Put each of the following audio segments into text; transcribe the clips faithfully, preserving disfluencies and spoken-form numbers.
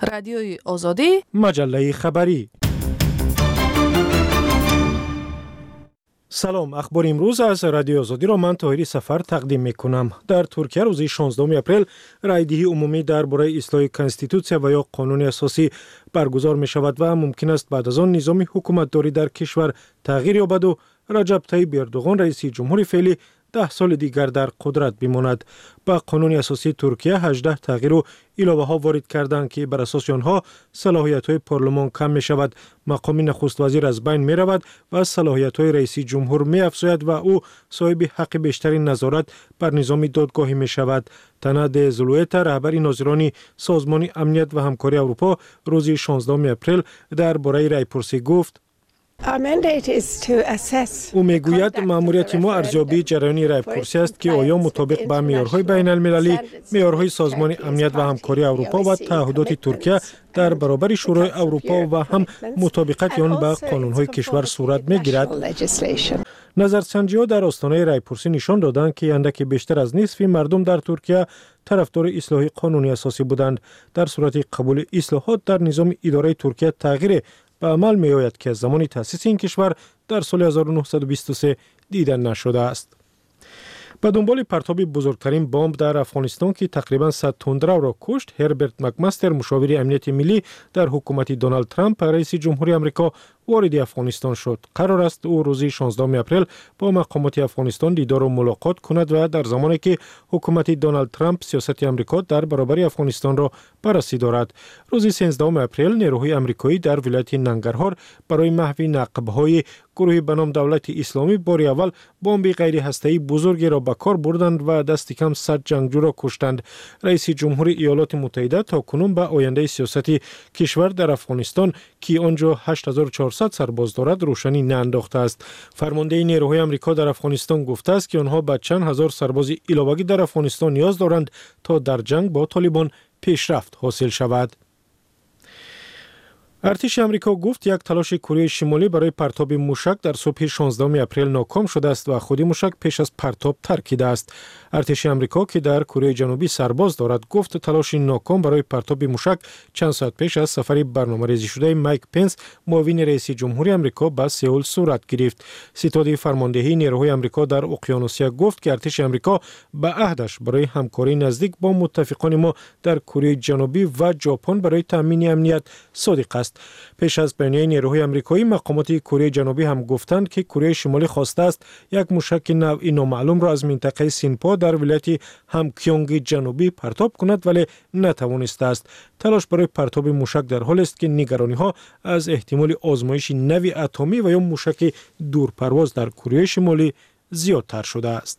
رادیوی آزادی، مجله خبری. سلام، اخبار امروز از رادیو آزادی را من طاهری سفر تقدیم میکنم. در ترکیه روز شانزدهم اپریل رایدهی عمومی درباره اصلاح کنستیتوسیا و یا قانون اساسی برگزار می شود و ممکن است بعد از آن نظام حکومتداری در کشور تغییر یابد و رجب طیب اردوغان رئیس جمهور فعلی ده سال دیگر در قدرت بماند. با قانون اساسی ترکیه هجده تغییر و علاوه ها وارد کردند که بر اساس آنها صلاحیت های پارلمان کم می شود، مقام نخست وزیر از بین می رود و صلاحیت های رئیس جمهور می افزاید و او صاحب حق بیشترین نظارت بر نظام دادگاهی می شود. تناد زلویتا رهبر ناظران سازمان امنیت و همکاری اروپا روز شانزدهم اپریل درباره رایپرسی گفت: او میگوید مأموریت ما ارزیابی جریان رایپرسی است که آیا مطابق با معیارهای بین المللی، معیارهای سازمان امنیت و همکاری اروپا و تعهدات ترکیه در برابر شورای اروپا و هم مطابقت آن با قانونهای کشور صورت میگیرد. نظرسنجی‌ها در آستانه رایپرسی نشان دادند که اندک بیشتر از نصف مردم در ترکیه طرفدار اصلاح قانونی اساسی بودند. در صورت قبول اصلاحات در نظام اداره ترکیه تغییر به عمل می آید که از زمان تأسیس این کشور در سال هزار و نهصد و بیست و سه دیده نشده است. به دنبال پرتاب بزرگترین بمب در افغانستان که تقریبا صد تندرو را کشت، هربرت مکمستر مشاور امنیت ملی در حکومت دونالد ترامپ رئیس جمهوری آمریکا وارد افغانستان شد. قرار است او روز شانزدهم اپریل با مقامات افغانستان دیدار و ملاقات کند و در زمانی که حکومت دونالد ترامپ سیاست آمریکا در برابر افغانستان را بررسی دارد. روز سیزدهم اپریل نیروهای آمریکایی در ولایت ننگرهار برای محو نقب‌های گروه به نام دولت اسلامی بار اول بمب غیر هسته‌ای بزرگی را به کار بردند و دست کم صد جنگجو را کشتند. رئیس جمهور ایالات متحده تاکنون به آینده سیاست کشور در افغانستان که آنجا هشت هزار و چهارصد سرباز دارد روشنی نانداخته است. فرمانده نیروهای آمریکا در افغانستان گفته است که آنها به چند هزار سرباز علاوه‌ای در افغانستان نیاز دارند تا در جنگ با طالبان پیشرفت حاصل شود. ارتش آمریکا گفت یک تلاش کره شمالی برای پرتاب موشک در صبح شانزدهم اپریل ناکام شده است و خود موشک پیش از پرتاب ترکیده است. ارتش آمریکا که در کره جنوبی سرباز دارد گفت تلاش ناکام برای پرتاب موشک چند ساعت پیش از سفر برنامه‌ریزی شده مایک پنس معاون رئیس جمهوری آمریکا به سئول صورت گرفت. ستاد فرماندهی نیروهای آمریکا در اقیانوسیا گفت که ارتش آمریکا به عهدش برای همکاری نزدیک با متفقان ما در کره جنوبی و ژاپن برای تامین امنیت صادق است. پیش از بیانیه نیروهای آمریکایی مقامات کره جنوبی هم گفتند که کره شمالی خواسته است یک موشک نوعی نامعلوم را از منطقه سینپا در ولایت همکیونگ جنوبی پرتاب کند ولی نتوانسته است. تلاش برای پرتاب موشک در حال است که نگرانی ها از احتمال آزمایش نوی اتمی و یا موشک دورپرواز در کره شمالی زیادتر شده است.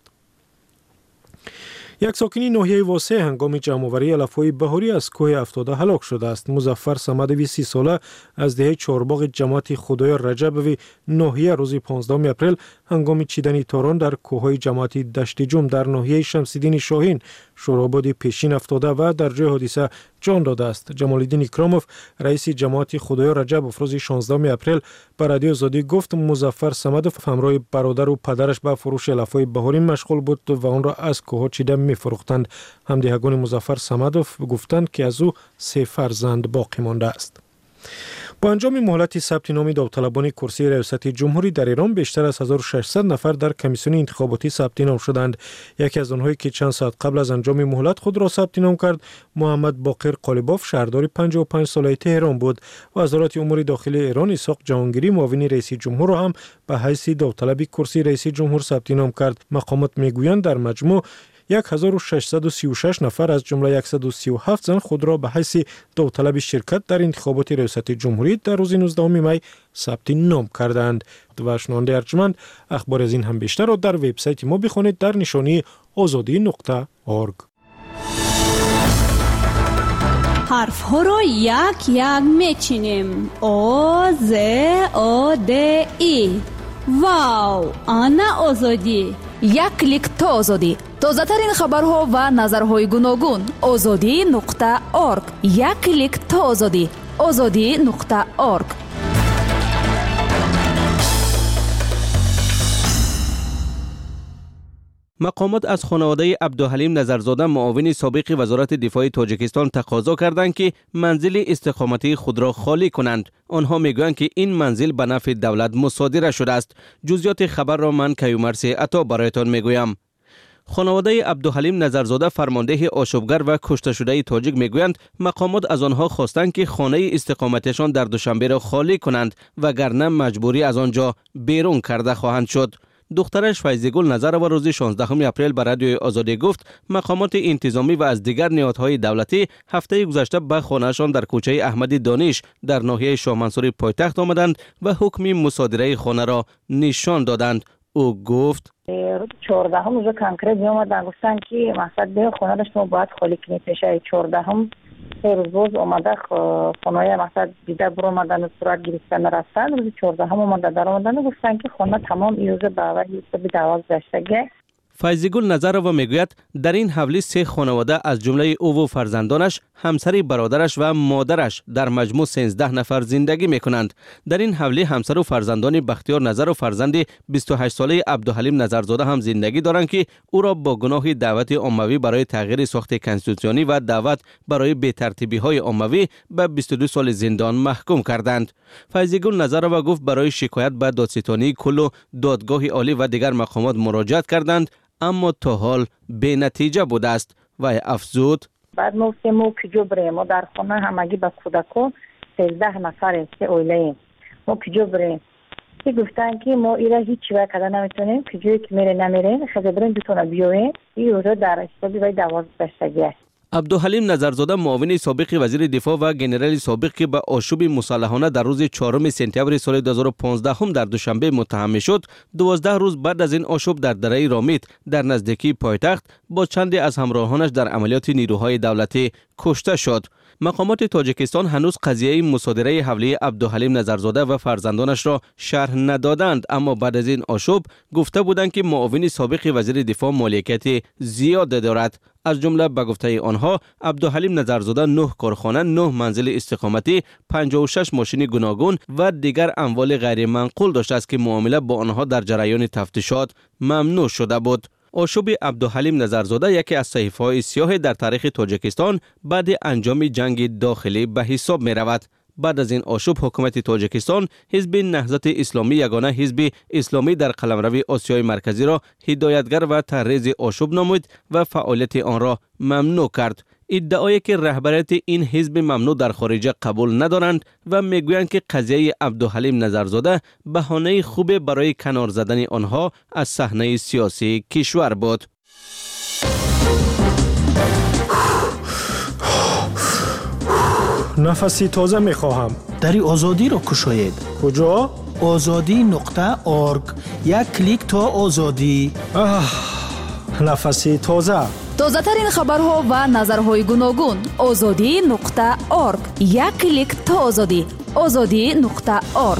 یک ساکنی ناحیه واسه هنگام جمع‌آوری علف‌های بهاری از کوه افتاده هلاک شده است. مظفر صمدوی سی ساله از دهه چهارباغ جماعت خدای رجبوی ناحیه روز پانزدهم اپریل هنگام چیدن تاران در کوههای جماعت دشت جم در ناحیه شمس‌الدین شاهین شوراباد پیشین افتاده و در جای حادثه جان داده است. جمال الدین اکراموف رئیس جماعت خدای رجب روز شانزدهم اپریل به رادیو آزادی گفت مظفر صمدوف همراه برادر و پدرش به فروش علف‌های بهاری مشغول بود و آن را از کوه چیده می‌فروختند. همدیگان مظفر صمدوف گفتند که از او سه فرزند باقی مانده است. با انجام مهلت ثبت نام داوطلبان کرسی ریاست جمهوری در ایران بیشتر از هزار و ششصد نفر در کمیسیون انتخاباتی ثبت نام شدند. یکی از آنهایی که چند ساعت قبل از انجام مهلت خود را ثبت نام کرد محمد باقر قالیباف شهردار پنجاه و پنج ساله تهران بود. وزارت امور داخلی ایران اسحاق جهانگیری معاون رئیس جمهور را هم به حیث داوطلب کرسی رئیس جمهور ثبت نام کرد. مقامات میگویند در مجموع هزار و ششصد و سی و شش نفر از جمله صد و سی و هفت زن خود را به حیث داوطلب شرکت در انتخابات ریاست جمهوری در روز نوزدهم می ثبت نام کردند. و شنونده ارجمند اخبار از این هم بیشتر را در وبسایت ما بخوانید در نشانی آزادی نقطه اورگ. حرف ها را یک یک میچینیم. آ ز آ د ای. واو، آنا آزادی. یک کلیک تا آزادی. تازه ترین خبرها و نظرهای گوناگون. آزادی نقطه اورگ. یک کلیک تا آزادی. آزادی نقطه اورگ. مقامات از خانواده عبدالحلیم نظرزاده معاون سابق وزارت دفاع تاجیکستان تقاضا کردند که منزل استقامتی خود را خالی کنند. آنها میگویند که این منزل به نفع دولت مصادره شده است. جزئیات خبر را من کیومرث عطا برایتان میگویم. خانواده عبدالحلیم نظرزاده فرمانده آشوبگر و کشته شده تاجیک میگویند مقامات از آنها خواستند که خانه استقامتشان در دوشنبه را خالی کنند وگرنه مجبوری از آنجا بیرون کرده خواهند شد. دخترش فیضیگل نظرова روز شانزدهم اپریل به رادیوی آزادی گفت مقامات انتظامی و از دیگر نهادهای دولتی هفته گذشته به خانه‌شان در کوچه احمدی دانش در ناحیه شاه منصور پایتخت آمدند و حکم مصادره خانه را نشان دادند. او گفت روز چهاردهم روز کنکریت می اومدن گفتن که مقصد به خانه شما باید خالی کنید. پیشه چهاردهم سه روز روز اومده خانه مقصد دیده برو اومدن و صورت گرفتن رفتن. روز چهاردهم اومده در اومدن گفتن که خانه تمام ایروز باور حساب دوازدهشتگی. فیضیگل نظرова میگوید در این حولی سه خانواده از جمله او و فرزندانش، همسر برادرش و مادرش در مجموع سیزده نفر زندگی میکنند. در این حولی همسر و فرزندان بختیار نظر و فرزند بیست و هشت ساله عبدالحلیم نظرزاده هم زندگی دارند که او را با گناه دعوت عمومی برای تغییر ساخت کنستیتوسیونی و دعوت برای بی‌ترتیبی های عمومی به بیست و دو سال زندان محکوم کردند. فیضیگل نظرова گفت برای شکایت به دادستانی کل و دادگاه عالی و دیگر مقامات مراجعت کردند اما تا حال بی نتیجه بوده است و افزود بعد ما سیمو کجا بریم؟ ما در خانه همگی با کودکان سیزده نفر است اویلیم. ما کجا بریم؟ که گفتن که ما ایره هیچ وقت کده نمیتونیم کجایی که میره نمیره خیلی بریم بتونه بیویم. این روزا در حسابی و دوازدهشتگی است. عبدالحلیم نظرزاده معاون سابق وزیر دفاع و گنرال سابق که به آشوب مسلحانه در روز چهارم سپتامبر سال دو هزار و پانزده هم در دوشنبه متهم شد، دوازده روز بعد از این آشوب در دره رامیت در نزدیکی پایتخت با چندی از همراهانش در عملیات نیروهای دولتی کشته شد. مقامات تاجیکستان هنوز قضیه مصادره حولی عبدالحلیم نظرزاده و فرزندانش را شرح ندادند، اما بعد از این آشوب گفته بودند که معاون سابق وزیر دفاع مالکیت زیاد دارد. از جمله به گفته آنها عبدالحلیم نظرزاده نه کارخانه، نه منزل استقامتی، پنجاه و شش ماشین گوناگون و دیگر اموال غیر منقول داشته است که معامله با آنها در جریان تفتیشات ممنوع شده بود. آشوب عبدالحلیم نظرزاده یکی از صحیفه‌های سیاه در تاریخ تاجیکستان بعد انجام جنگ داخلی به حساب می رود. بعد از این آشوب حکومت تاجیکستان حزب نهضت اسلامی یگانه حزب اسلامی در قلمرو آسیای مرکزی را هدایتگر و طرز آشوب نامید و فعالیت آن را ممنوع کرد. ادعایی که رهبریت این حزب ممنوع در خارج قبول ندارند و میگویند که قضیه عبدالحلیم نظرزاده بهانه خوب برای کنار زدن آنها از صحنه سیاسی کشور بود. نفسی تازه میخواهم. دری آزادی را کشاید. کجا؟ آزادی نقطه ارگ. یک کلیک تا آزادی. آه، نفسی تازه. تازه ترین خبرها و نظرهای گوناگون. آزادی نقطه ارگ. یک کلیک تا آزادی. آزادی نقطه ارگ.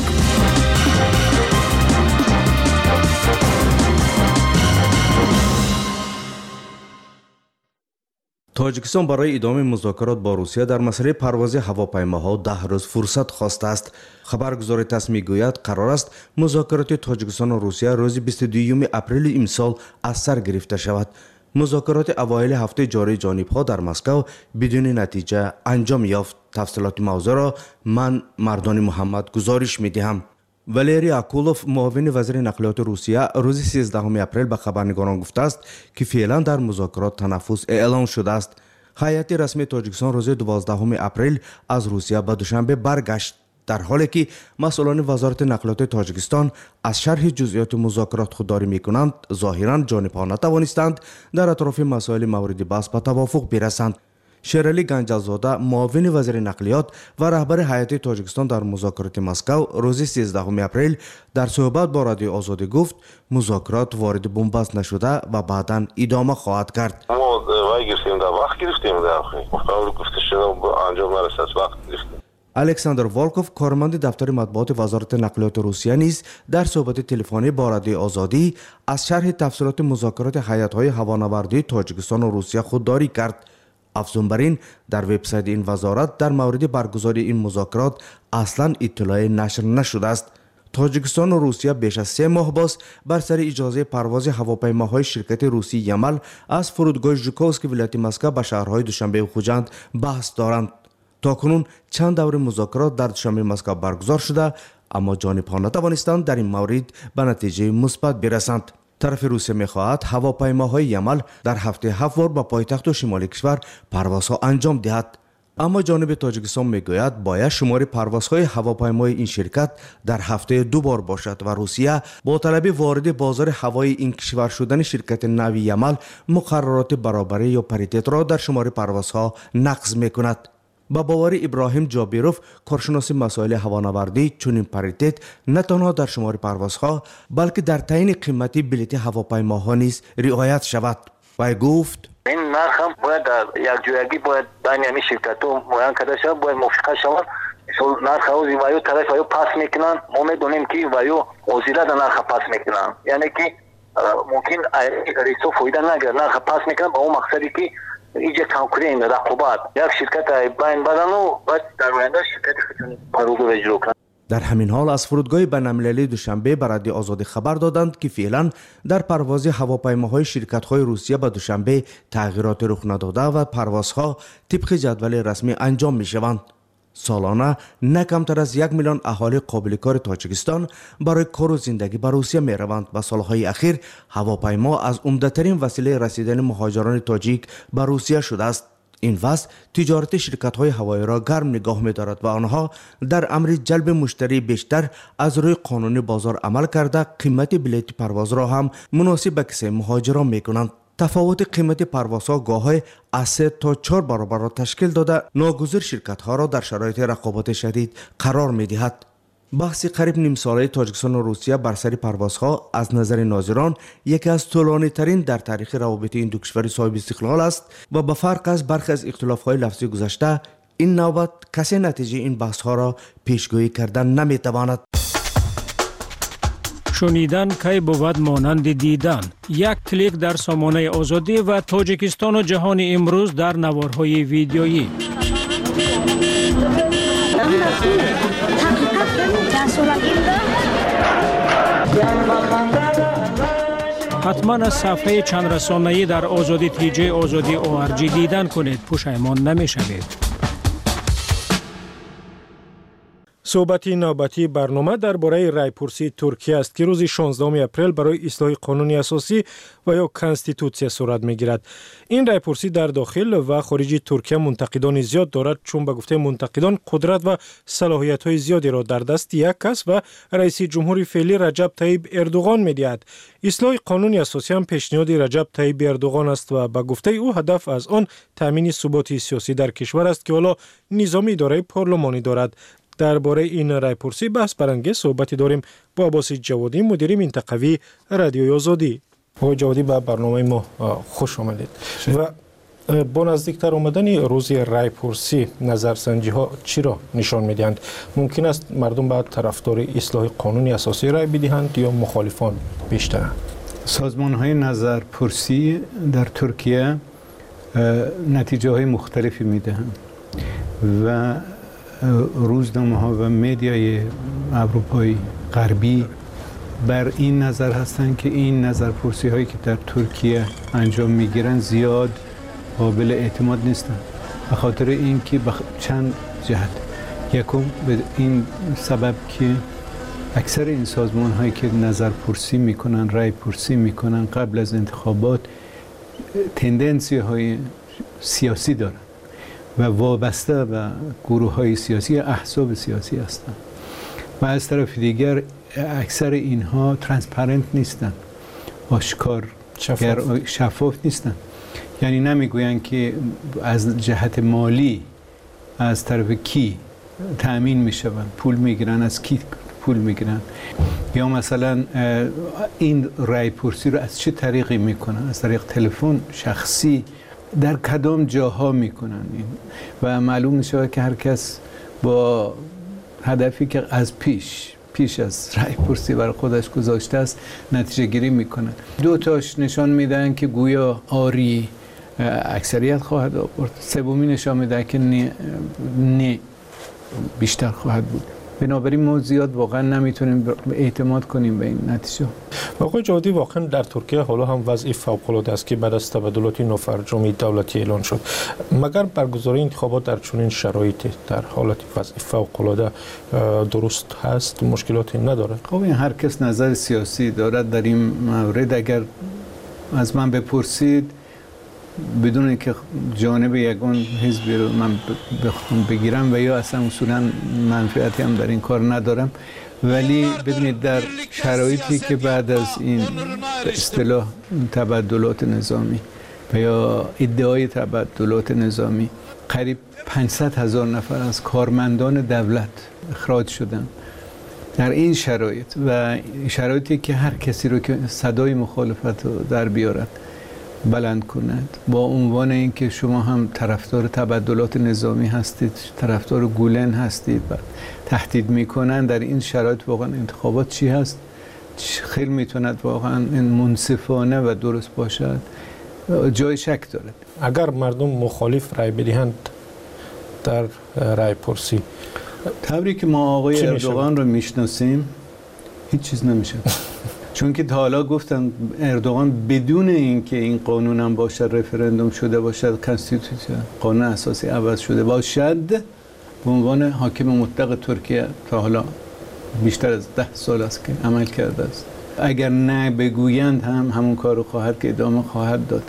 تاجیکستان برای ادامه مذاکرات با روسیه در مسئله پرواز هواپیماها ده روز فرصت خواسته است. خبرگزار تاس میگوید قرار است مذاکرات تاجیکستان و روسیه روز بیست و دوم اپریل امسال از سر گرفته شود. مذاکرات اوایل هفته جاری جانب‌ها در مسکو بدون نتیجه انجام یافت. تفصیلات موضوع را من مردان محمد گزارش میدهم. والری اکولوف معاون وزیر نقلیات روسیه روز سیزدهم اپریل به خبرنگاران گفته است که فعلا در مذاکرات تنفس اعلام شده است. هیئت رسمی تاجیکستان روز دوازدهم اپریل از روسیه به دوشنبه برگشت، در حالی که مسئولان وزارت نقلیات تاجیکستان از شرح جزئیات مذاکرات خودداری میکنند. ظاهرا جانب‌ها نتوانستند در اطراف مسائل مورد بحث به توافق برسند. شیرالی گنجزاده معاون وزیر نقلیات و رهبر هیئت تاجیکستان در مذاکرات مسکو روز سیزدهم اپریل در صحبت با رادیو آزادی گفت مذاکرات وارد بنبست نشده و بعداً ادامه خواهد کرد. ما وای گرفتیم در وقت گرفتیم در آخری مقابل گفته شده انجام نرسید وقت گرفتیم. الکساندر والکوف کارمند دفتر مطبوعات وزارت نقلیات روسیه نیز در صحبت تلفنی با رادیو آزادی از شرح تفصیلات مذاکرات هیئت‌های هوانوردی تاجیکستان و روسیه خودداری کرد. افزون بر این در وبسایت این وزارت در مورد برگزاری این مذاکرات اصلا اطلاعی نشر نشده است. تاجیکستان و روسیه بیش از سه ماه باز بر سر اجازه پرواز هواپیماهای شرکت روسی یمل از فرودگاه ژوکووسک ولایت مسکو به شهرهای دوشنبه و خوجند بحث دارند. تاکنون چند دور مذاکرات در دوشنبه مسکو برگزار شده، اما جانب‌ها نتوانستند در این مورد به نتیجه مثبت برسند. طرف روسیه می‌خواهد هواپیماهای یمل در هفته هفت بار به پایتخت و شمال کشور پروازها انجام دهد. اما جانب تاجیکستان میگوید باید شمار پروازهای هواپیمای این شرکت در هفته دو بار باشد و روسیه با طلب وارد بازار هوایی این کشور شدن شرکت نوی یمل مقررات برابری یا پریتت را در شمار پروازها نقض میکند. با باور ابراهیم جابیروف کارشناس مسائل هوانوردی، چنین پریتت نه تنها در شمار پروازها بلکه در تعیین قیمت بلیط هواپیماها نیز رعایت شود. و گفت این نرخ هم باید در یک جایگی باید بین همین شرکت‌ها معین کرده شود، باید موافقت شود. نرخ اوزی وایو طرف وایو پاس میکنن، ما میدونیم که وایو اوزیلا در نرخ پاس میکنن، یعنی که ممکن ریسو فایده نگیره، نرخ پاس میکنن با اون مقصدی که ایجا کنکورین رقابت یک شرکت بین بدن و باید در آینده شرکت خودشون پروژه رو اجرا کنن. در همین حال از فرودگاه بین‌المللی دوشنبه به رادیو آزادی خبر دادند که فعلا در پرواز هواپیماهای شرکت‌های روسیه به دوشنبه تغییرات رخ نداده و پروازها طبق جدول رسمی انجام می‌شوند. سالانه نه کمتر از یک میلیون اهالی قابل کار تاجیکستان برای کار و زندگی به روسیه می‌روند و سالهای اخیر هواپیما از عمده‌ترین وسیله رسیدن مهاجران تاجیک به روسیه شده است. این وضع تجارت شرکت‌های هوایی را گرم نگاه می‌دارد و آنها در امر جلب مشتری بیشتر از روی قانون بازار عمل کرده قیمت بلیط پرواز را هم مناسب به کسای مهاجران می‌کنند. تفاوت قیمت پروازها گاهی از سه تا چهار برابر را تشکیل داده ناگزیر شرکت‌ها را در شرایط رقابت شدید قرار می‌دهد. بحث قریب نیم ساله تاجیکستان و روسیه بر سر پروازها از نظر ناظران یکی از طولانی ترین در تاریخ روابط این دو کشور صاحب استقلال است و به فرق از برخی از اختلاف‌های لفظی گذشته این نوبت کسی نتیجه این بحث‌ها را پیشگویی کردن نمی‌تواند. شنیدن کی بود مانند دیدن. یک کلیک در سامانه آزادی و تاجیکستان و جهان امروز در نوارهای ویدیویی. حتما از صفحه چند رسانه‌ای در آزادی تیجی آزادی او ار جی دیدن کنید، پشیمان نمی‌شوید. صحبتی نوبتی برنامه درباره رایپرسی ترکیه است که روز شانزدهم اپریل برای اصلاح قانون اساسی و یا کانستیتوسیا صورت می‌گیرد. این رایپرسی در داخل و خارج ترکیه منتقدان زیاد دارد، چون به گفته منتقدان قدرت و صلاحیت‌های زیادی را در دست یک کس و رئیس جمهور فعلی رجب طیب اردوغان می‌دهد. اصلاح قانون اساسی هم پیشنهاد رجب طیب اردوغان است و به گفته او هدف از آن تامین ثبات سیاسی در کشور است که حالا نظام اداره پارلمانی دارد. درباره این رایپرسی بحث برانگیز صحبتی داریم با عباس جوادی، مدیر منطقوی رادیوی آزادی. آقای جوادی به برنامه ما خوش آمدید. و با نزدیکتر آمدن روز رایپرسی نظرسنجی ها چی را نشان میدهند؟ ممکن است مردم به طرفدار اصلاح قانون اساسی رای بدهند یا مخالفان بیشتر؟ سازمان های نظرپرسی در ترکیه نتیجه های مختلفی میدهند و روزنامه ها و مدیای اروپایی غربی بر این نظر هستند که این نظرپرسی هایی که در ترکیه انجام میگیرن زیاد قابل اعتماد نیستند، به خاطر اینکه بخ... چند جهت. یکم به این سبب که اکثر این سازمان هایی که نظرپرسی میکنن، رای پرسی میکنن قبل از انتخابات تندنسی های سیاسی دارن و وابسته به گروه های سیاسی، احزاب سیاسی هستند و از طرف دیگر اکثر اینها ترانسپرنت نیستن، آشکار شفاف, شفاف نیستن. یعنی نمیگوین که از جهت مالی از طرف کی تأمین میشون، پول میگیرن، از کی پول میگیرن، یا مثلا این رای پرسی رو از چه طریقی میکنن، از طریق تلفن شخصی، در کدام جاها میکنن این و معلوم میشه که هر کس با هدفی که از پیش پیش از رای پرسی برای خودش گذاشته است نتیجه گیری میکنن. دو تاش نشان میدن که گویا آری اکثریت خواهد آورد، سومی نشان میده که نه, نه بیشتر خواهد بود. بنابراین ما زیاد واقعا نمیتونیم اعتماد کنیم به این نتیجه. آقای جوادی، واقعا در ترکیه حالا هم وضع فوق‌العاده است که بعد از تبادلات نوفرجامی دولتی اعلان شد. مگر برگزاری انتخابات در چنین شرایطی در حالت وضع فوق‌العاده درست هست؟ مشکلاتی نداره؟ خب این هر کس نظر سیاسی دارد در این مورد. اگر از من بپرسید بدون اینکه جانب یگان حزبی رو من بخوام بگیرم و یا اصلا اصولا منفعتی هم در این کار ندارم، ولی ببینید در شرایطی که بعد از این به اصطلاح تبدلات نظامی و یا ادعای تبدلات نظامی قریب پانصد هزار نفر از کارمندان دولت اخراج شدن، در این شرایط و شرایطی که هر کسی رو که صدای مخالفت رو در بیارد بلند کند با عنوان اینکه شما هم طرفدار تبدلات نظامی هستید، طرفدار گولن هستید و تهدید میکنن، در این شرایط واقعا انتخابات چی هست؟ خیلی میتوند واقعا این منصفانه و درست باشد؟ جای شک دارد. اگر مردم مخالف رای بدهند در رای پرسی، طوری که ما آقای اردوغان رو میشناسیم هیچ چیز نمیشه. چون که تا حالا گفتم اردوغان بدون اینکه این قانون هم باشد، رفراندوم شده باشد، کانستیتوسیون قانون اساسی عوض شده باشد، به عنوان حاکم مطلق ترکیه تا حالا بیشتر از ده سال است که عمل کرده است. اگر نه بگویند هم همون کارو خواهد که ادامه خواهد داد،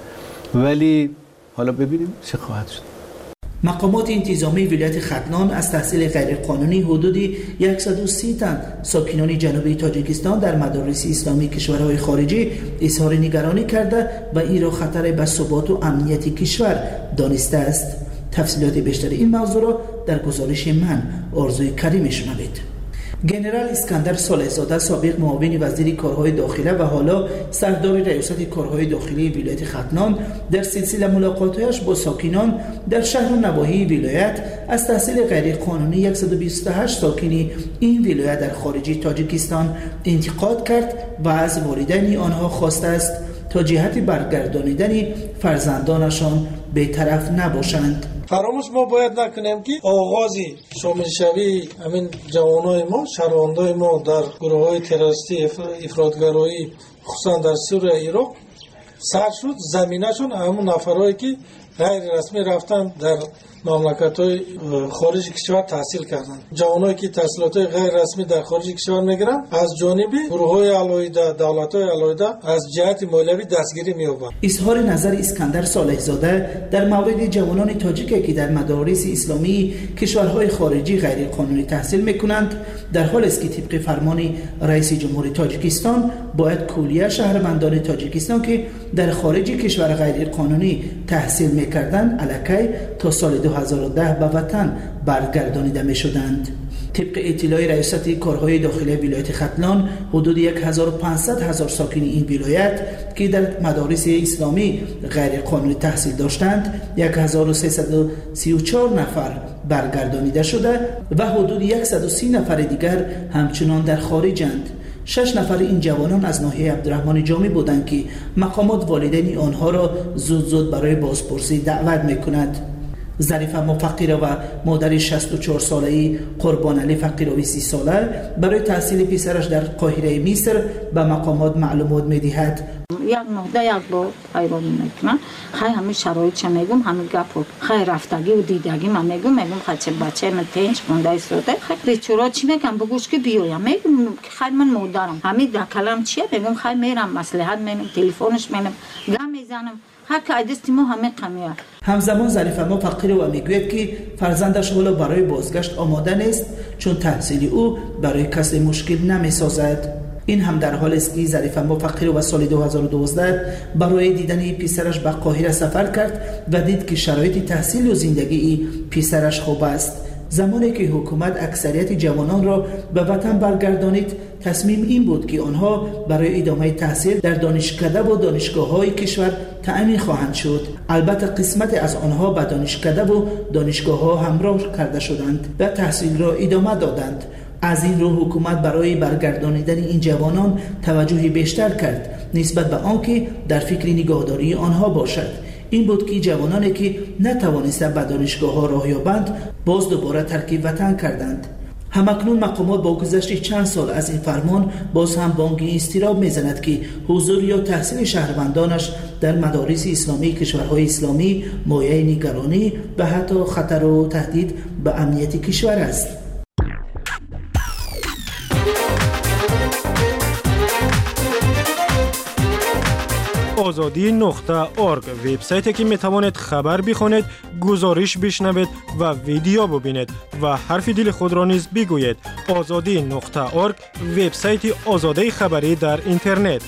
ولی حالا ببینیم چه خواهد شد. مقامات انتظامی ولایت ختلان از تحصیل غیرقانونی حدود صد و سی تن ساکنان جنوبی تاجیکستان در مدارس اسلامی کشورهای خارجی اظهار نگرانی کرده و این را خطر به ثبات و امنیت کشور دانسته است. تفصیلات بیشتر این موضوع را در گزارش من آرزوی کریم شنوید. گنرال اسکندر صالح‌زاده سابق معاون وزیر کارهای داخلی و حالا سردار ریاست کارهای داخلی ولایت ختلان در سلسله ملاقات‌هایش با ساکنان در شهر و نواحی ولایت از تحصیل غیرقانونی صد و بیست و هشت ساکن این ولایت در خارج تاجیکستان انتقاد کرد و از والدین آنها خواسته است تا جهت برگردانیدن فرزندانشان بی‌طرف نباشند. فراموش ما باید نکنیم که آغازی شامل شوی همین جوانای ما، شهروندای ما در گروه های تروریستی افراطگرایی خصوصا در سوریه عراق سر شد. زمینهشون همون نفرایی که غیر رسمی رفتن در مملکت‌های خارج کشور تحصیل کردند. جوانایی که تحصیلات غیر رسمی در خارج کشور میگیرن از جانب گروه‌های علایده، دولت‌های علایده از جهت مالیوی دستگیری می‌یابند. اظهار نظر اسکندر صالح‌زاده در مورد جوانان تاجیکی که در مدارس اسلامی کشورهای خارجی غیر قانونی تحصیل می‌کنند در حالی است که طبق فرمان رئیس جمهور تاجیکستان باید کلیه شهروندان تاجیکستان که در خارج کشور غیر قانونی تحصیل می‌کردند الکی تا سال دو هزار و ده به وطن برگردانیده می شدند. طبق اطلاع ریاست کارهای داخلی ولایت ختلان حدود هزار و پانصد هزار ساکن این ولایت که در مدارس اسلامی غیر قانونی تحصیل داشتند هزار و سیصد و سی و چهار نفر برگردانیده شده و حدود صد و سی نفر دیگر همچنان در خارجند. شش نفر این جوانان از ناحیه عبدالرحمن جامی بودند که مقامات والدین آنها را زود زود برای بازپرسی دعوت می‌کند. ظریفه مفقیرا و مادر شصت و چهار ساله‌ای قربان علی فقیراوی سی ساله برای تحصیل پسرش در قاهره مصر به مقامات معلومات می‌دهد. یک نهده یک بار ایران میکنم خیلی همه شرایط چه میگم همه گپ خیلی رفتگی و دیدگی من میگم میگم خیلی چه بچه من تنش مونده ایستاده خیلی چرا چی میگم بگوش که بیایم میگم خیلی من مادرم همه در کلام چیه میگم خیلی میرم مصلحت میگم تلفنش میگم گم میزنم هر که ایدستی ما همه قمیه. همزمان ظریفه ما فقیر و میگوید که فرزندش حالا برای بازگشت آماده نیست چون تحصیل او برای کسی مشکل نمیسازد. این هم در حال است که ظریفه ما فقیر و سال دو هزار و دوازده برای دیدن پسرش به قاهره سفر کرد و دید که شرایط تحصیل و زندگی پسرش خوب است. زمانی که حکومت اکثریت جوانان را به وطن برگردانید تصمیم این بود که آنها برای ادامه تحصیل در دانشکده و دانشگاه‌های کشور تأمین خواهند شد. البته قسمت از آنها به دانشکده و دانشگاه‌ها همراه کرده شدند و تحصیل را ادامه دادند. از این رو حکومت برای برگردانیدن این جوانان توجهی بیشتر کرد نسبت به آنکه در فکر نگهداری آنها باشد. این بود که جوانانی که نتوانسته به دانشگاه ها راه یابند باز دوباره ترک وطن کردند. همکنون مقامات با گذشت چند سال از این فرمان باز هم بانگی اضطراب میزند که حضور یا تحصیل شهروندانش در مدارس اسلامی کشورهای اسلامی مایه نگرانی و حتی خطر و تهدید به امنیت کشور است. آزادی نقطه ارگ وبسایتی که می توانید خبر بخوانید، گزارش بشنوید و ویدیو ببینید و حرف دل خود را نیز بگویید. آزادی نقطه ارگ وبسایت آزاده خبری در اینترنت.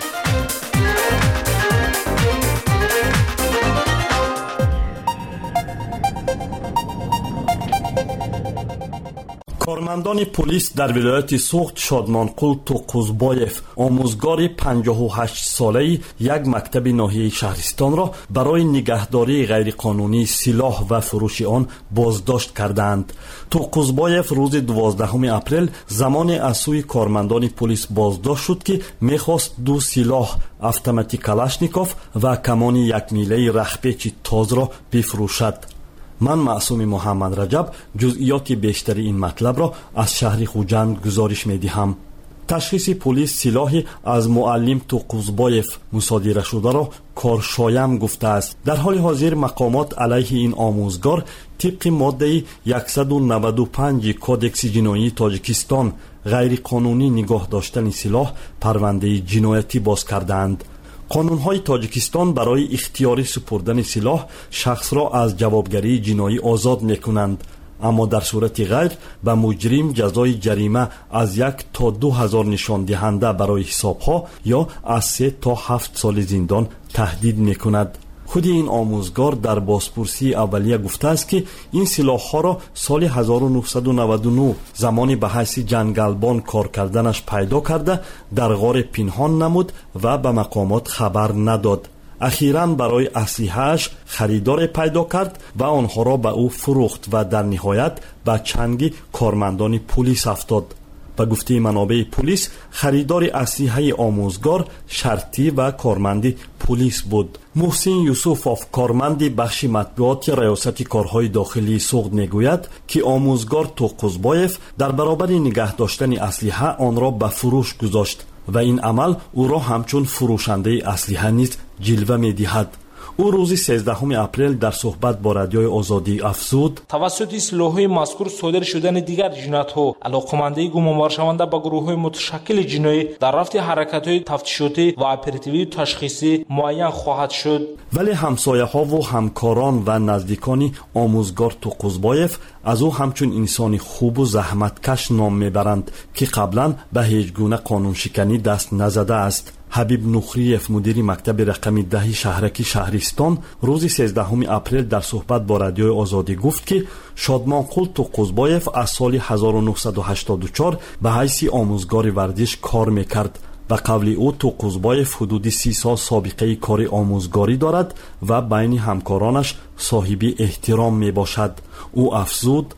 کارمندان پلیس در ولایت سوخت شادمانقول توقوزبایف آموزگار پنجاه و هشت ساله یک مکتب ناحیه شهرستان را برای نگهداری غیرقانونی سلاح و فروش آن بازداشت کردند. توقوزبایف روز دوازدهم اپریل زمان از سوی کارمندان پلیس بازداشت شد که میخواست دو سلاح اتوماتیک کلاشنیکوف و کمان یک میله رخپیچ تاز را بفروشد. من معصوم محمد رجب جزئیات بیشتری این مطلب را از شهر خوجند گزارش می دهم. تشخیص پلیس سلاحی از معلم توقوزبایف مصادره شده را کارشایم گفته است. در حال حاضر مقامات علیه این آموزگار طبق ماده صد و نود و پنج کودکس جنایی تاجیکستان غیر قانونی نگاه داشتن سلاح پرونده جنایتی باز کردند. قانون‌های تاجیکستان برای اختیاری سپردن سلاح شخص را از جوابگری جنایی آزاد می‌کنند، اما در صورت غیر به مجرم جزای جریمه از یک تا دو هزار نشان دهنده برای حسابها یا از سه تا هفت سال زندان تهدید می‌کند. خود این آموزگار در بازپرسی اولیه گفته است که این سلاح‌ها را سال هزار و نهصد و نود و نه زمانی به حیث جنگلبان کار کردنش پیدا کرده در غار پنهان نمود و به مقامات خبر نداد. اخیراً برای اسلحه‌اش خریدار پیدا کرد و آنها را به او فروخت و در نهایت به چنگ کارمندان پلیس افتاد. به گفته منابع پلیس خریدار اسلحه آموزگار شرطی و کارمند پلیس بود. محسن یوسفوف کارمند بخش مطبوعات ریاست کارهای داخلی سوخت میگوید که آموزگار توقوزبایف در برابر نگه داشتن اسلحه آن را به فروش گذاشت و این عمل او را همچون فروشنده اسلحه نیز جلوه می‌دهد. او روز سیزدهم اپریل در صحبت با رادیوی آزادی افزود: توسط سلاح‌های مذکور صادر شدن دیگر جنایت‌ها علاقه‌مندی گمانبار شونده به گروه‌های متشکل جنایی در رفت حرکت‌های تفتیشاتی و اپراتیوی تشخیصی معین خواهد شد. ولی همسایه‌ها و همکاران و نزدیکان آموزگار توقوزبایف از او همچون انسانی خوب و زحمتکش نام میبرند که قبلا به هیچ گونه قانون شکنی دست نزده است. حبیب نخریف مدیر مکتب رقم ده شهرکی شهرستان روز سیزدهم اپریل در صحبت با رادیوی آزادی گفت که شادمانقول توقوزبایف از سال هزار و نهصد و هشتاد و چهار به حیث آموزگار ورزش کار میکرد. و قبل او توقوزبایف حدود سی سال سابقه کار آموزگاری دارد و بین همکارانش صاحب احترام می باشد. او افزود: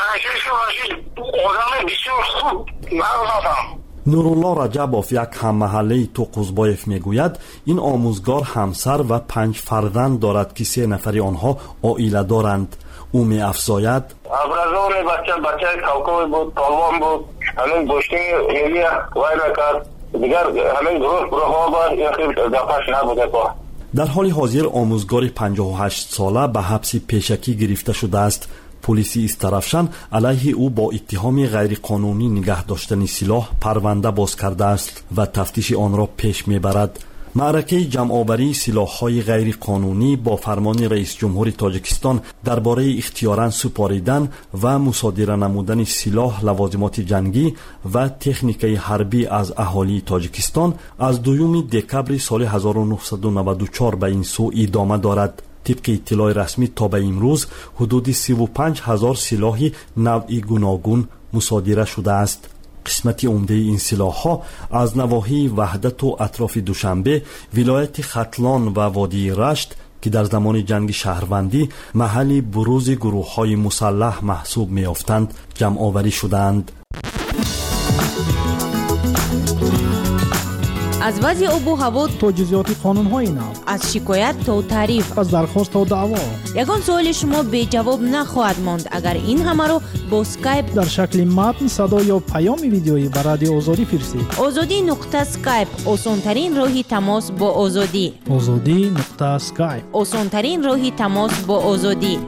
نورالله رجبوف یک هم محله توقوزبایف میگوید این آموزگار همسر و پنج فرزند دارد که سه نفر آنها عائله دارند. او می افزاید: ابرزور بچه بچه کاوکوی بود، طالبان بود، همین گشتی میلی وای نکرد دیگر، همین گروه گروه ها با این خیلی دفعش نبوده با. در حال حاضر آموزگار پنجاه و هشت ساله به حبس پیشکی گرفته شده است. پلیس استرافشان علیه او با اتهام غیرقانونی نگه داشتن سلاح پرونده باز کرده است و تفتیش آن را پیش میبرد. معرکه جمع‌آوری سلاح‌های غیرقانونی با فرمان رئیس جمهور تاجیکستان درباره اختیاراً سپاریدن و مصادره نمودن سلاح، لوازمات جنگی و تکنیک حربی از اهالی تاجیکستان از دوم دکبر سال هزار و نهصد و نود و چهار به این سو ادامه دارد. طبق اطلاع رسمی تا به امروز حدود سی و پنج هزار سلاح نوعی گوناگون مصادره شده است. قسمت عمده این سلاح‌ها از نواحی وحدت و اطراف دوشنبه، ولایت ختلان و وادی رشت که در زمان جنگ شهروندی محل بروز گروه‌های مسلح محسوب می‌افتند جمع آوری شدند. از وضع آب و هوا تا جزئیات قانون‌های نو، از شکایت تا تعریف، از درخواست تا دعوا، یگان سوال شما بی جواب نخواهد ماند اگر این همه رو با اسکایپ در شکل متن، صدا یا پیام ویدیویی به رادیو آزادی فرستید. آزادی نقطه اسکایپ آسان‌ترین راهی تماس با آزادی. آزادی نقطه اسکایپ آسان‌ترین راهی تماس با آزادی.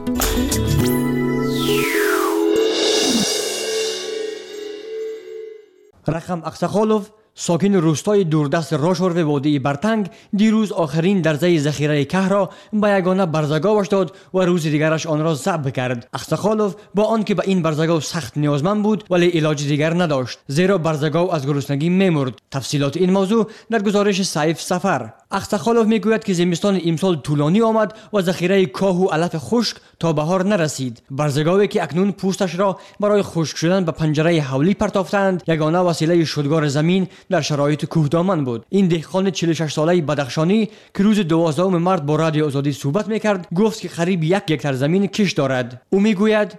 رقم اقساخالوف، ساکن روستای دوردست راشور و وادی برتنگ، دیروز آخرین درزه ذخیره که را به یگانه برزگاوش داد و روز دیگرش آن را ضبط کرد. اقساخالوف با آنکه به این برزگاو سخت نیازمند بود ولی علاج دیگر نداشت، زیرا برزگاو از گرسنگی میمرد. تفصیلات این موضوع در گزارش سیف سفر. اقساخالوف میگوید که زمستان امسال طولانی آمد و ذخیره کاه و علف خشک تا بهار نرسید. برزگاوی که اکنون پوستش را برای خشک شدن به پنجره حولی پرتافتند، یگانه وسیله شدگار زمین در شرایط کوهدامن بود. این دهقان چهل و شش ساله بدخشانی که روز دوازدهم مارس با رادیو آزادی صحبت میکرد، گفت که قریب یک هکتار زمین کش دارد. او میگوید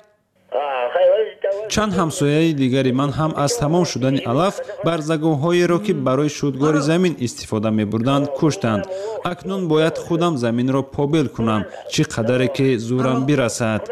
چند همسایه دیگری من هم از تمام شدن علف برزگاه‌هایی را که برای شودگار زمین استفاده می‌بردند کشتند. اکنون باید خودم زمین را پابل کنم، چقدر که زورم برسد.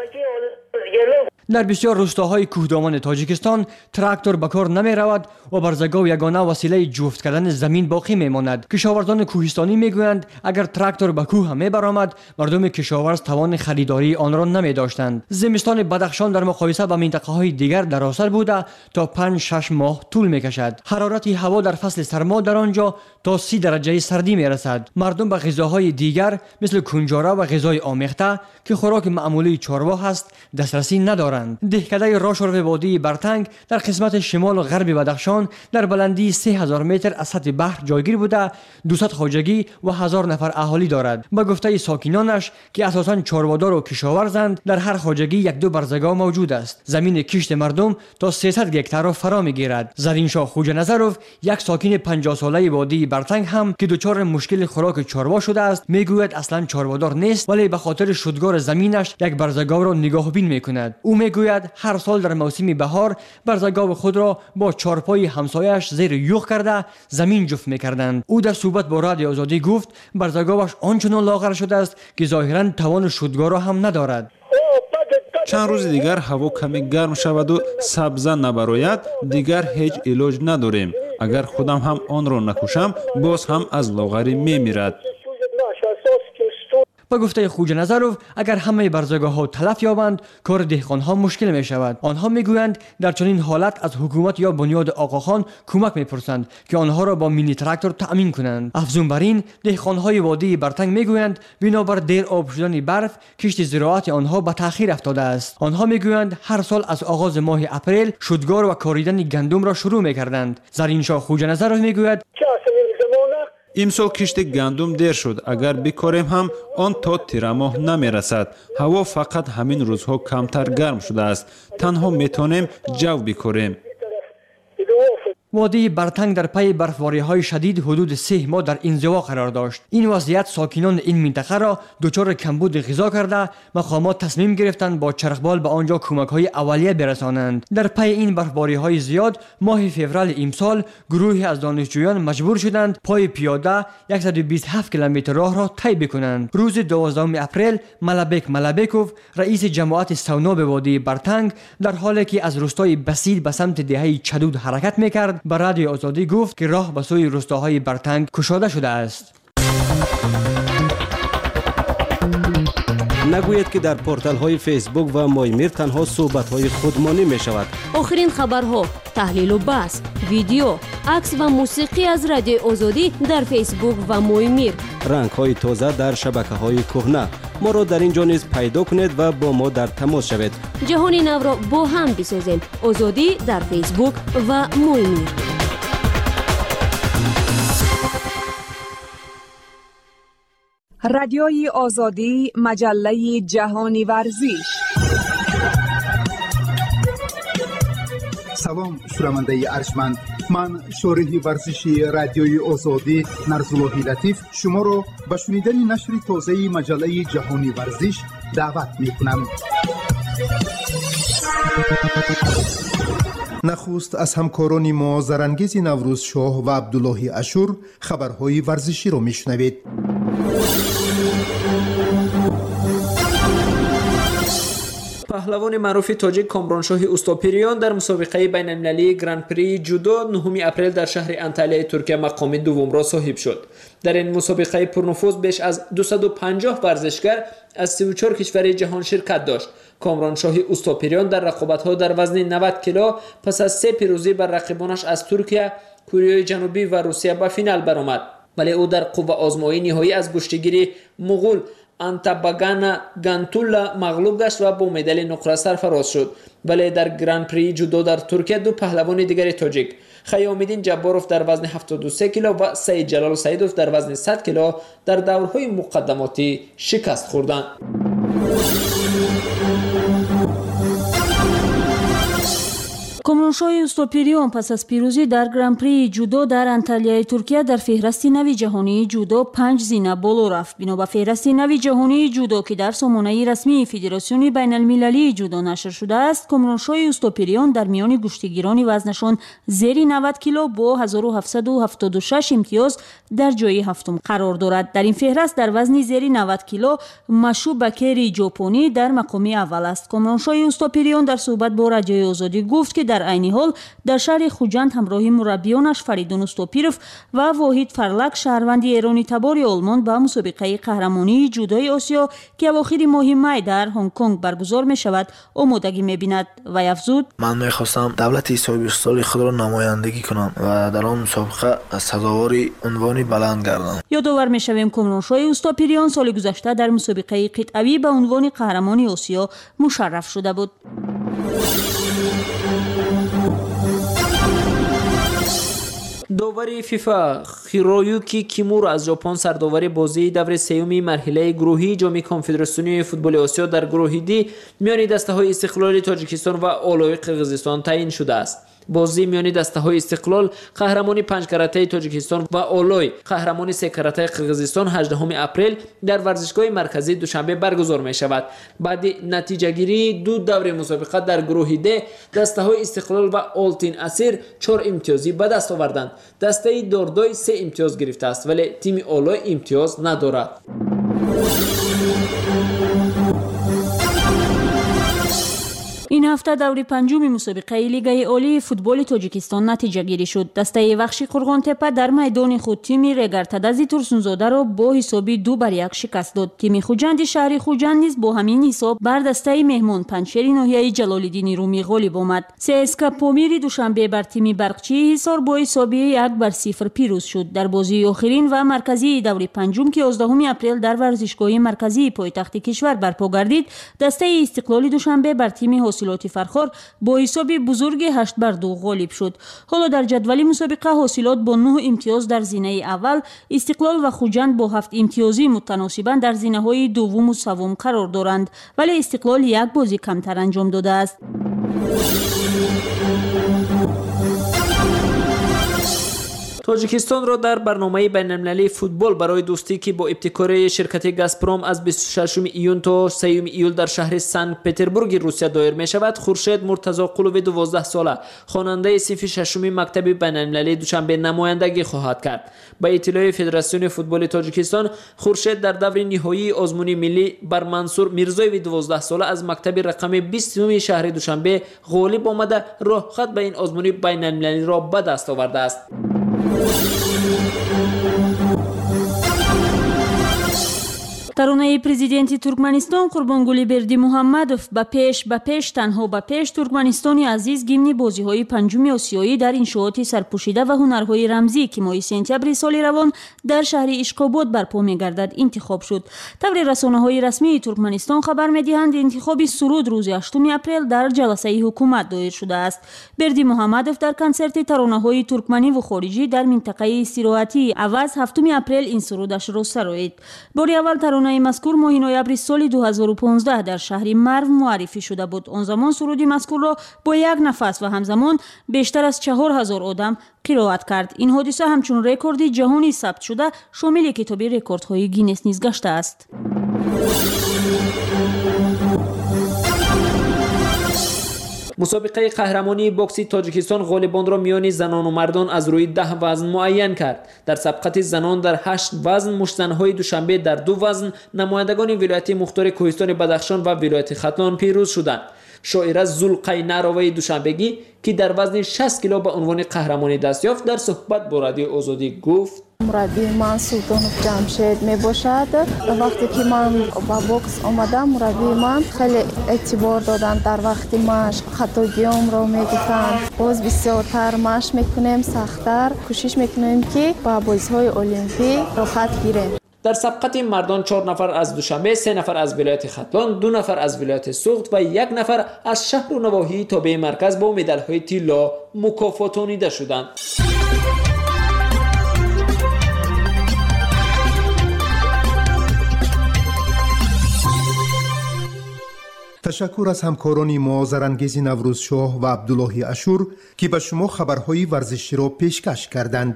در بسیار روستاهای کوهدامن تاجیکستان تراکتور به کار نمی رود و برزگاو یگانه وسیله جفت کردن زمین باقی می ماند. کشاورزان کوهستانی می گویند اگر تراکتور به کوه می برآمد، مردم کشاورز توان خریداری آن را نمی داشتند. زمستان بدخشان در مقایسه با منطقه های دیگر دراصل بوده تا پنج شش ماه طول می کشد. حرارت هوا در فصل سرما در آنجا تا سی درجه سردی می رسد. مردم به غذاهای دیگر مثل کنجاره و غذای آمیخته که خوراک معمولی چارواح است دسترسی ندارند. دهکده راشور و وادی برتنگ در قسمت شمال و غرب بدخشان در بلندی سه هزار متر از سطح بحر جایگیر بوده، دویست خواجگی و هزار نفر اهالی دارد. به گفته ساکنانش که اساساً چاروادار و کشاورزند، در هر خواجگی یک دو برزگاه موجود است. زمین کشت مردم تا سیصد هکتار را فرا میگیرد. زرینشاه خوجه نظروف، یک ساکن پنجاه ساله وادی برتنگ هم که دچار مشکل خوراک چاروا شده است، میگوید اصلا چاروادار نیست ولی به خاطر شودگار زمینش یک برزگاه را نگاهبین میکند. او میگوید هر سال در موسم بهار برزگاه خود را با چارپای همسایش زیر یخ کرده زمین جفت میکردند. او در صحبت با رادیو آزادی گفت برزگاهش آنچنان لاغر شده است که ظاهرا توان شودگار را هم ندارد. چند روز دیگر هوا کمی گرم شود و سبزه نبراید، دیگر هیچ علاج نداریم. اگر خودم هم آن را نکشم باز هم از لاغری میمیرد. با گفته خوجه نظروف اگر همه برزگاه ها تلف یابند کار دهقان ها مشکل می شود. آنها می گویند در چنین حالت از حکومت یا بنیاد آقاخان کمک می پرسند که آنها را با مینی تراکتور تأمین کنند. افزون بر این دهقان های وادی برتنگ می گویند بنابر دیر آب شدن برف کشت زراعت آنها به تأخیر افتاده است. آنها می گویند هر سال از آغاز ماه اپریل شودگار و کاریدن گندم را شروع می کردند. زرینشاه خوجه نظروف می گوید امسال کشت گندم دیر شد. اگر بکاریم هم آن تا تیر ماه نمی رسد. هوا فقط همین روزها کمتر گرم شده است. تنها میتونیم جو بکاریم. وادی برتنگ در پی برفباری های شدید حدود سه ماه در انزوا قرار داشت. این وضعیت ساکنان این منطقه را دچار کمبود غذا کرده، مقامات تصمیم گرفتند با چرخبال به آنجا کمک های اولیه برسانند. در پی این برفباری های زیاد ماه فوریه امسال گروهی از دانشجویان مجبور شدند پای پیاده صد و بیست و هفت کیلومتر راه را طی بکنند. روز دوازدهم اپریل ملابک ملابکوف رئیس جماعت سوناب وادی برتنگ در حالی که از روستای بسیل به سمت دهه چدود حرکت میکرد به رادیو آزادی گفت که راه به سوی روستاهای برتنگ گشاده شده است. نگوید که در پورتال های فیسبوک و مایمیر تنها صحبت های خودمانی می شود. آخرین خبرها، تحلیل و بحث، ویدیو، عکس و موسیقی از رادیو آزادی در فیسبوک و مایمیر. رنگ های تازه در شبکه های کهنه. ما را در اینجا نیز پیدا کنید و با ما در تماس شوید. جهان نو را با هم بسازیم. آزادی در فیسبوک و مایمیر. رادیوی آزادی، مجله جهانی ورزش. سلام شنونده ارجمند، من شارح ورزشی رادیوی آزادی نرزالله لطیف شما را به شنیدن نشر تازه مجله جهانی ورزش دعوت می کنم. نخست از همکاران ما زرانگیز نوروز شاه و عبدالله اشور خبرهای ورزشی را میشنوید. پهلوان معروف تاجیک کامرانشاه اوستاپیریان در مسابقه بین المللی گرند پری جودو نهم اپریل در شهر انطالیای ترکیه مقام دوم را صاحب شد. در این مسابقه پرنفوذ بیش از دویست و پنجاه ورزشگر از سی و چهار کشور جهان شرکت داشت. کامرانشاه اوستاپیریان در رقابت‌ها در وزن نود کیلو پس از سه پیروزی بر رقیبانش از ترکیه، کره جنوبی و روسیه به فینال برآمد. ولی او در قوه آزمایی نهایی از گشتگیر مغول انتاباگانا گانتولا مغلوب گشت و با مدال نقره سرفراز شد. ولی در گرند پری جودو در ترکیه دو پهلوان دیگر تاجیک، خیامالدین جباروف در وزن هفتاد و سه کیلو و سعید جلال سعیدوف در وزن صد کیلو در دورهای مقدماتی شکست خوردند. کامرانشاه اوستاپیریان پس از پیروزی در گرند پری جودو در انطالیای ترکیه در فهرست نوی جهانی جودو پنج زینه بالا رفت. بنا به فهرست نوی جهانی جودو که در سامانه رسمی فدراسیون بین المللی جودو نشر شده است، کامرانشاه اوستاپیریان در میان گشتگیران وزنشان زیر نود کیلو با هزار و هفتصد و هفتاد و شش امتیاز در جای هفتم قرار دارد. در این فهرست در وزن زیر نود کیلو مشو بکری ژاپنی در مقام اول است. کامرانشاه اوستاپیریان در صحبت با رادیوی آزادی گفت که در عین حال در شهر خوجند همراه مربیانش فریدون اوستاپیروف و واحد فرلک شهروند ایرانی تبار آلمان به مسابقه قهرمانی جودوی آسیا که اواخر ماه می در هنگ کنگ برگزار می شود آمادگی می بیند. و افزود: من می خواستم دولت صاحب استقلال خود را نمایندگی کنم و در آن مسابقه سزاوار عنوانی بلند گردم. یادآور می شویم کامرانشاه اوستاپیریان سال گذشته در مسابقه قطعی به عنوان قهرمانی آسیا مشرف شده بود. داور فیفا هیرویوکی کیمورا از ژاپن سرداوری بازی دور سوم مرحله گروهی جام کنفدراسیون فوتبال آسیا در گروه دی میان دسته‌های استقلال تاجیکستان و آلای قرقیزستان تعیین شده است. بازی میان دسته‌های استقلال قهرمانی پنج کرته تاجیکستان و آلای قهرمانی سه کرته قرقیزستان هجدهم اپریل در ورزشگاه مرکزی دوشنبه برگزار می شود. بعد نتیجه گیری دو دور مسابقه در گروه د دسته‌های استقلال و آلتین اسیر چهار امتیازی به دست آوردند. دسته داردای سه امتیاز گرفته است ولی تیم آلای امتیاز ندارد. این هفته دور پنجم مسابقه لیگ عالی فوتبال تاجیکستان نتیجه گیری شد. دسته وحشی قرغان تپه در میدان خود تیم رگرتدازی ترسونزاده را با حسابی دو بر یک شکست داد. تیم خوجند شهر خوجند نیز با همین حساب بر دسته مهمان پنجشیر ناحیه جلال‌الدین رومی غالب آمد. سی‌اسکا پامیر دوشنبه بر تیم برقچی حصار با حسابی یک بر صفر پیروز شد. در بازی آخرین و مرکزی دور پنجم که یازدهم اپریل در ورزشگاه مرکزی پایتخت کشور برپا گردید، دسته استقلال دوشنبه بر تیم حاصلات فرخار با حساب بزرگ هشت بر دو غالب شد. حالا در جدول مسابقه حاصلات با نه امتیاز در زینه اول، استقلال و خوجند با هفت امتیازی متناسباً در زینه های دوم و سوم قرار دارند، ولی استقلال یک بازی کمتر انجام داده است. تاجیکستان را در برنامه بین المللی فوتبال برای دوستی که با ابتکار شرکت گازپروم از بیست و ششم ایون تا سوم ایول در شهر سنت پتربورگ روسیه دایر می شود، خورشید مرتضی قلوب دوازده ساله خواننده صنف ششم مکتب بین المللی دوشنبه نمایندگی خواهد کرد. با اطلاع فدراسیون فوتبال تاجیکستان، خورشید در دور نهایی آزمون ملی بر منصور میرزایوی دوازده ساله از مکتب رقم بیست شهر دوشنبه غالب آمده راه خط به این آزمون بین المللی را به دست آورده است. таронаи президенти туркманистон қурбонгулӣ бердимуҳаммадов ба пеш ба пеш танҳо ба пеш туркманистони азиз гимни бозиҳои панҷуми осиёӣ дар иншооти сарпӯшида ва ҳунарҳои рамзӣ ки моҳи сентябри соли равон дар шаҳри ишқобод барпо мегардад интихоб шуд. таври расонаҳои расмии туркманистон хабар медиҳанд интихоби суруд рӯзи ҳаштуми апрел дар ҷаласаи ҳукумат доир шудааст. бердимуҳаммадов дар консерти таронаҳои туркманиву хориҷӣ дар минтақаи истироҳатии аваз ҳафтуми апрел ин сурудашро сароид. бори аввал таронаи мазкур моҳи ноябри соли дуҳазору понздаҳ дар шаҳри марв муаррифӣ шуда буд. он замон суруди мазкурро бо як нафас ва ҳамзамон бештар аз чаҳор ҳазор одам қироат кард. ин ҳодиса ҳамчун рекорди ҷаҳонӣ сабт шуда шомили китоби рекордҳои гиннес низ гаштааст. مسابقه قهرمانی بوکسی تاجیکستان غالبان را میان زنان و مردان از روی ده وزن معین کرد. در سبقت زنان در هشت وزن، مشت‌زن‌های دوشنبه در دو وزن نمایندگان ولایت مختار کوهستان بدخشان و ولایت ختلان پیروز شدند. شاعره ذوالقینه راوی دوشنبگی که در وزن شصت کیلو به عنوان قهرمانی دست یافت در صحبت با رادیو آزادی گفت: مربی من سلطانوف جمشید می باشد. وقتی که من با بوکس آمدم مربی من خیلی اعتبار دادن. در وقتی مشق خطاگیام را میگفتن. باز بسیارتر مشق میکنیم، سختتر کوشش میکنیم که با بازی‌های المپیک راحت گیریم. در سبقت مردان چهار نفر از دوشنبه، سه نفر از ولایت ختلان، دو نفر از ولایت سوخت و یک نفر از شهر و نواحی تابع مرکز با مدال‌های طلا مکافاتانیده شدند. تشکر از همکاران ما زرانگیز نوروزشاه و عبدالله اشور که به شما خبرهای ورزشی را پیشکش کردند.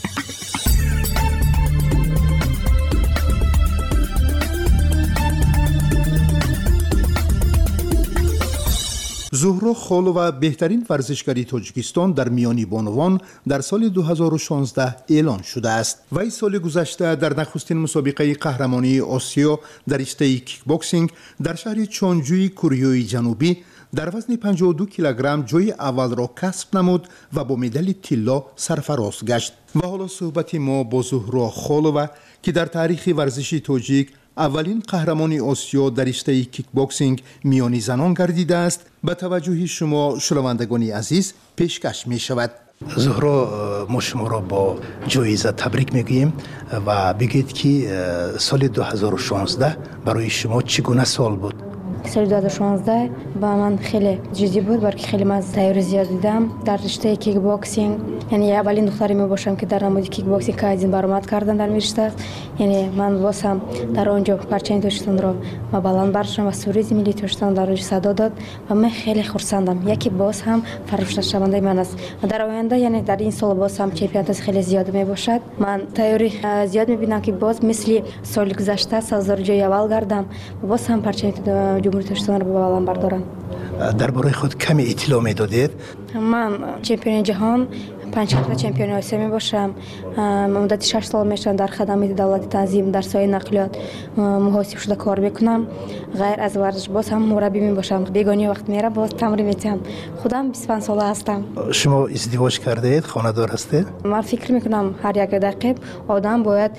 زهرا خالووا بهترین ورزشکاری تاجیکستان در میان بانوان در سال دو هزار و شانزده اعلان شده است. وی سال گذشته در نخستین مسابقه قهرمانی آسیا در رشته کیک باکسینگ در شهر چونجوی کره جنوبی در وزن پنجاه و دو کیلوگرم جای اول را کسب نمود و با مدال طلا سرفراز گشت. و حالا صحبت ما با زهرا خالووا که در تاریخ ورزشی تاجیک اولین قهرمانی آسیا در رشته کیک باکسینگ میانی زنان گردیده است به توجه شما شنوندگان عزیز پیشکش می شود. زهرا، ما شما را با جایزه تبریک میگوییم و بگید که سال دو هزار و شانزده برای شما چگونه سال بود؟ سال دو هزار و شانزده با من خیلی جدی بود، برای خیلی من تیاری زیاد دیدم در رشته کیک باکسینگ. یعنی اولین دختری می باشم که در نماد کیک باکسینگ کایزین برآمد کردن در رشته. یعنی من واسم در اونجا پرچم تاجیکستان رو ما بلند برداشتم و سوریز ملی تاجیکستان در اونجا صدا داد و من خیلی خرسندم. یکی باز هم فرشته شونده من است. در آینده یعنی در این سال باز هم چمپیونات خیلی زیاد می باشد. من تیاری زیاد می بینم که باز مثل سال گذشته سازار جای اول گردم و باز هم پرچم جمهوری تاجیکستان رو بلند بردارم. درباره خود کمی اطلاع میدادید؟ من چمپیون جهان، پنج تا چمپیون آسیا می باشم. مدت شش سال میشم در خدمات دولت تنظیم در سایه نقلیات محاسب شده کار میکنم. غیر از ورزش باز هم مربی می باشم. بیگانی وقت میره باز تمرین میتم. خودم بیست و پنج ساله هستم. شما ازدواج کرده اید؟ خانه دار هستید؟ من فکر میکنم هر یک دقیقه آدم باید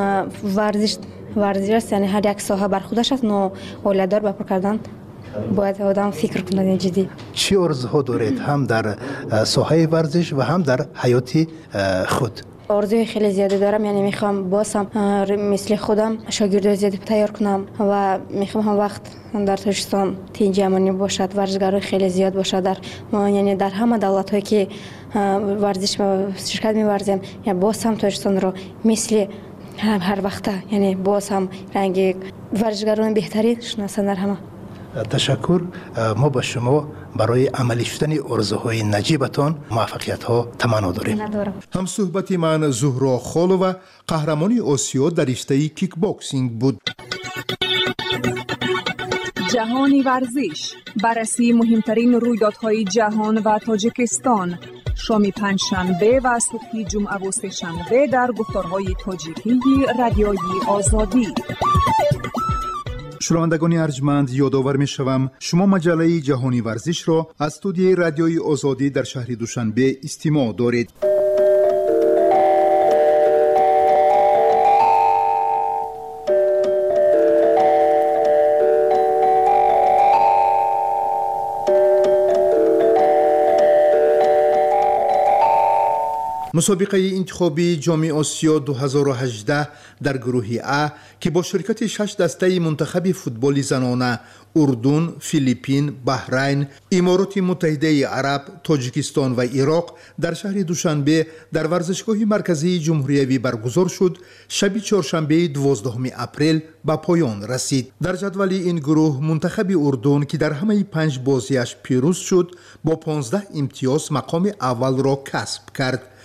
ورزش ورزش است، یعنی هر یک ساحه بر خودش است. نو اولادار بپر کردن باید آدم فکر کنه جدی. چی آرزوها دارید هم در ساحه ورزش و هم در حیات خود؟ آرزوی خیلی زیاده دارم، یعنی میخوام بازم مثل خودم شاگردای زیاد تیار کنم و میخوام هم وقت در تاجیکستان تیم جهانی باشد، ورزشکارای خیلی زیاد باشد در یعنی در همه دولت هایی که ورزش شرکت می‌ورزیم، یعنی باز هم تاجیکستان رو مثل هر وقت یعنی باز هم رنگ ورزشکاران بهترین شناسن در همه. تشکر. ما با شما برای عملی شدن آرزوهای نجیبتان موفقیت ها تمنا داریم. هم صحبت من زهرا خالووا قهرمانی آسیا در رشته کیک باکسینگ بود. جهانی ورزش، بررسی مهمترین رویدادهای جهان و تاجیکستان، شام پنجشنبه و صبح جمعه و سه‌شنبه در گفتارهای تاجیکی رادیوی آزادی. شنوندگان ارجمند، یادآور می‌شوم شما مجله جهانی ورزش را از استودیوی رادیوی آزادی در شهر دوشنبه استماع دارید. مسابقه انتخابی جام آسیا دو هزار و هجده در گروه ا که با شرکت شش دسته منتخب فوتبال زنانه اردن، فیلیپین، بحرین، امارات متحده عرب، تاجیکستان و عراق در شهر دوشنبه در ورزشگاه مرکزی جمهوری برگزار شد، شب چهارشنبه دوازدهم اپریل به پایان رسید. در جدول این گروه منتخب اردن که در همه پنج بازیش پیروز شد با پانزده امتیاز مقام اول را کسب کرد.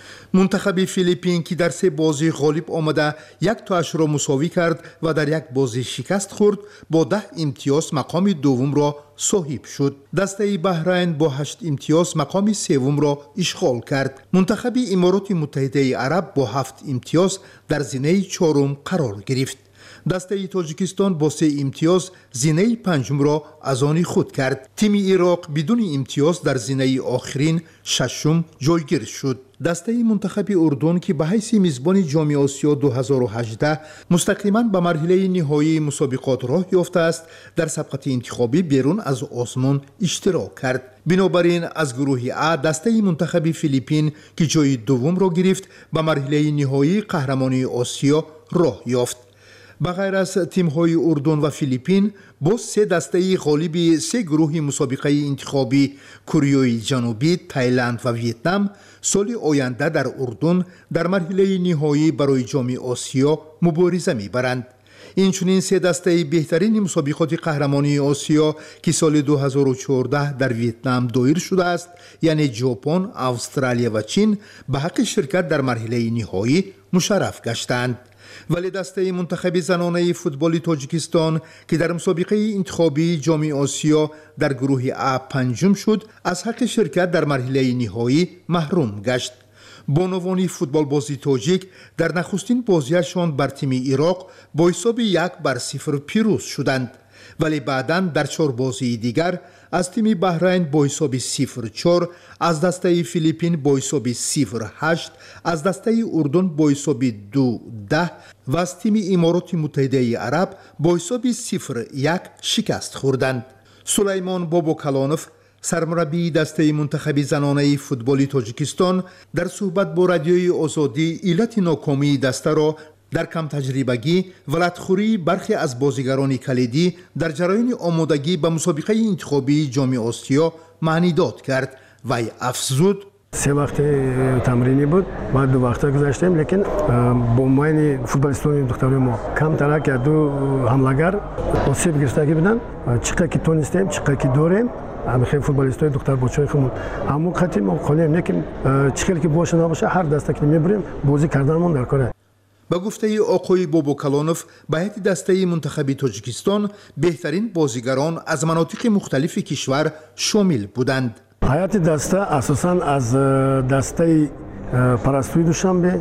منتخب فیلیپین که در سه بازی غالب آمده یک تاش را مساوی کرد و در یک بازی شکست خورد با ده امتیاز مقام دوم را صاحب شد. دسته بحرین با هشت امتیاز مقام سوم را اشغال کرد. منتخب امارات متحده عرب با هفت امتیاز در زینه چهارم قرار گرفت. دسته تاجیکستان با سه امتیاز زینه پنجم را از آن خود کرد. تیم عراق بدون امتیاز در زینه آخرین ششم جایگیر شد. دسته منتخب اردن که به حیث میزبان جام آسیا دو هزار و هجده مستقیما به مرحله نهایی مسابقات راه یافته است، در سبقت انتخابی بیرون از آسمان اشتراک کرد. بنابراین از گروه ا دسته منتخب فیلیپین که جای دوم را گرفت به مرحله نهایی قهرمانی آسیا راه یافت. بغیر از تیم‌های اردن و فیلیپین، با سه دسته غالب سه گروه مسابقه انتخابی کره جنوبی، تایلند و ویتنام سال آینده در اردن در مرحله نهایی برای جام آسیا مبارزه می‌برند. اینچنین سه دسته بهترین مسابقات قهرمانی آسیا که سال دو هزار و چهارده در ویتنام دایر شده است، یعنی ژاپن، استرالیا و چین، به حق شرکت در مرحله نهایی مشرف گشتند. ولی دسته منتخب زنانه فوتبال تاجیکستان که در مسابقه انتخابی جام آسیا در گروه ا پنجم شد، از حق شرکت در مرحله نهایی محروم گشت. بانوان فوتبال بازی تاجیک در نخستین بازیشان بر تیم عراق با حساب یک بر صفر پیروز شدند، ولی بعداً در چهار بازی دیگر از تیم بحرین با حساب صفر چهار، از دسته فیلیپین با حساب صفر هشت، از دسته اردن با حساب دو ده و از تیم امارات متحده عرب با حساب صفر یک شکست خوردند. سلیمان باباکلانوف، سرمربی دسته منتخب زنانه فوتبال تاجیکستان، در صحبت با رادیوی آزادی علت ناکامی دسته را در کم تجربگی و لطخوری برخی از بازیگران کلیدی در جریان آمادگی به مسابقه انتخابی جام آسیا معنی داد کرد و افزود: سه وقت تمرینی بود، بعد دو وقت گذاشتیم، لیکن با ماین فوتبالیستان دخترای ما کم ترک یا دو حملگر آسیب گرفتگی بودن. چقدر که تونستیم، چقدر که داریم، همه خیلی فوتبالیستای دختر بچه‌های خودمون همون خطی ما خونیم، لیکن چقدر که باشه نباشه هر دسته که میبریم بازی کردنمون در کاره. با گفته آقای باباکلانوف، به هیئت دسته منتخب تاجیکستان بهترین بازیگران از مناطق مختلف کشور شامل بودند. هیئت دسته اساساً از دسته پرستوی دوشنبه،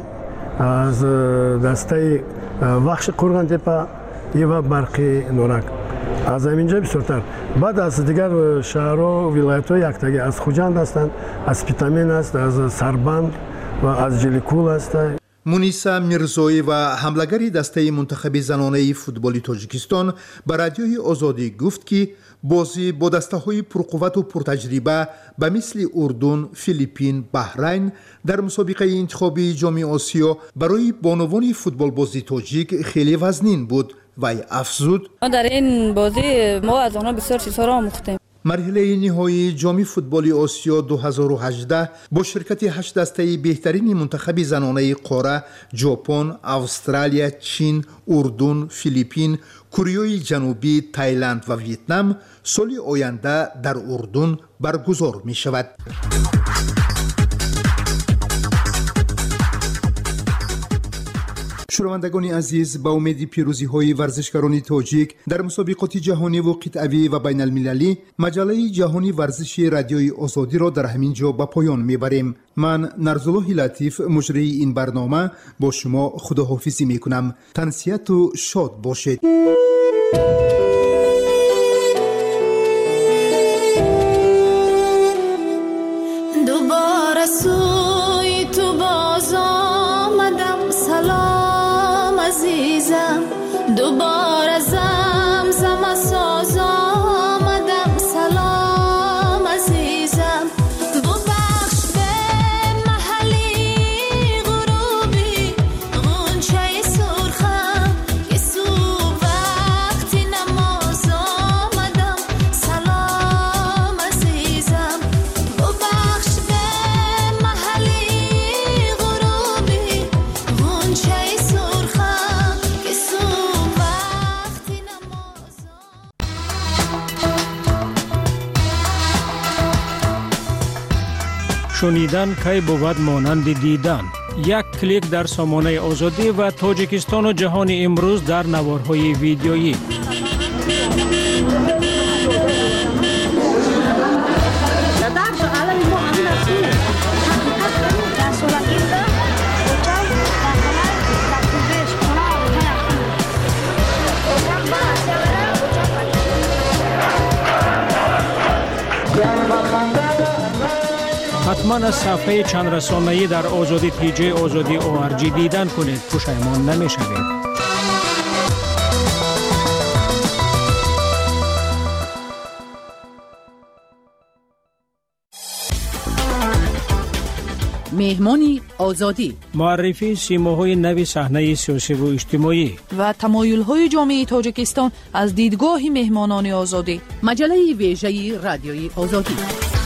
از دسته وخش قرغن‌تپه و برقی نورک، از همینجا بسیارتر. بعد از دیگر شهرها و ولایت‌های یکتایی از خوجند هستند، از پیتامین است، از سربند و از جلیکول است. مونیسا میرزایی و حملگری دسته منتخب زنانه فوتبال تاجیکستان به رادیوی آزادی گفت که بازی با دسته‌های پرقوت و پرتجربه به مثل اردن، فیلیپین، بحرین در مسابقه انتخابی جام آسیا برای بانوان فوتبال بازی تاجیک خیلی وزنین بود و افزود: در این بازی ما از آنها بسیار چیزها را آموختیم. مرحله نهایی جام فوتبال آسیا دو هزار و هجده با شرکت هشت دسته بهترین منتخب زنانه قاره، ژاپن، استرالیا، چین، اردن، فیلیپین، کره جنوبی، تایلند و ویتنام سال آینده در اردن برگزار می شود. شنوندگان عزیز، با امید پیروزی های ورزشکاران تاجیک در مسابقات جهانی و قطعی و بین المللی، مجله جهانی ورزش رادیوی آزادی را در همین جا به پایان میبریم. من نرزالله لطیف، مجری این برنامه، با شما خداحافظی میکنم. تنسیت و شاد باشید. دوباره سوی تو باز آمدم، سلام عزیزم. دوباره زمزم ساز آمدم، سلام عزیزم. ببخش به محلی غروبی غنچه سرخم که صبح وقتی نماز آمدم، سلام عزیزم. ببخش به محلی شنیدن کی بود مانند دیدن. یک کلیک در سامانه آزادی و تاجیکستان و جهان امروز در نوارهای ویدیویی. حتما از صفحه چند رسانه‌ای در آزادی تی جی آزادی او آر جی دیدن کنید، پشیمان نمی‌شوید. مهمانی آزادی، معرفی سیماهای نوی صحنه سیاسی و اجتماعی و تمایل‌های جامعه تاجیکستان از دیدگاه مهمانان آزادی. مجله ویژه رادیوی آزادی.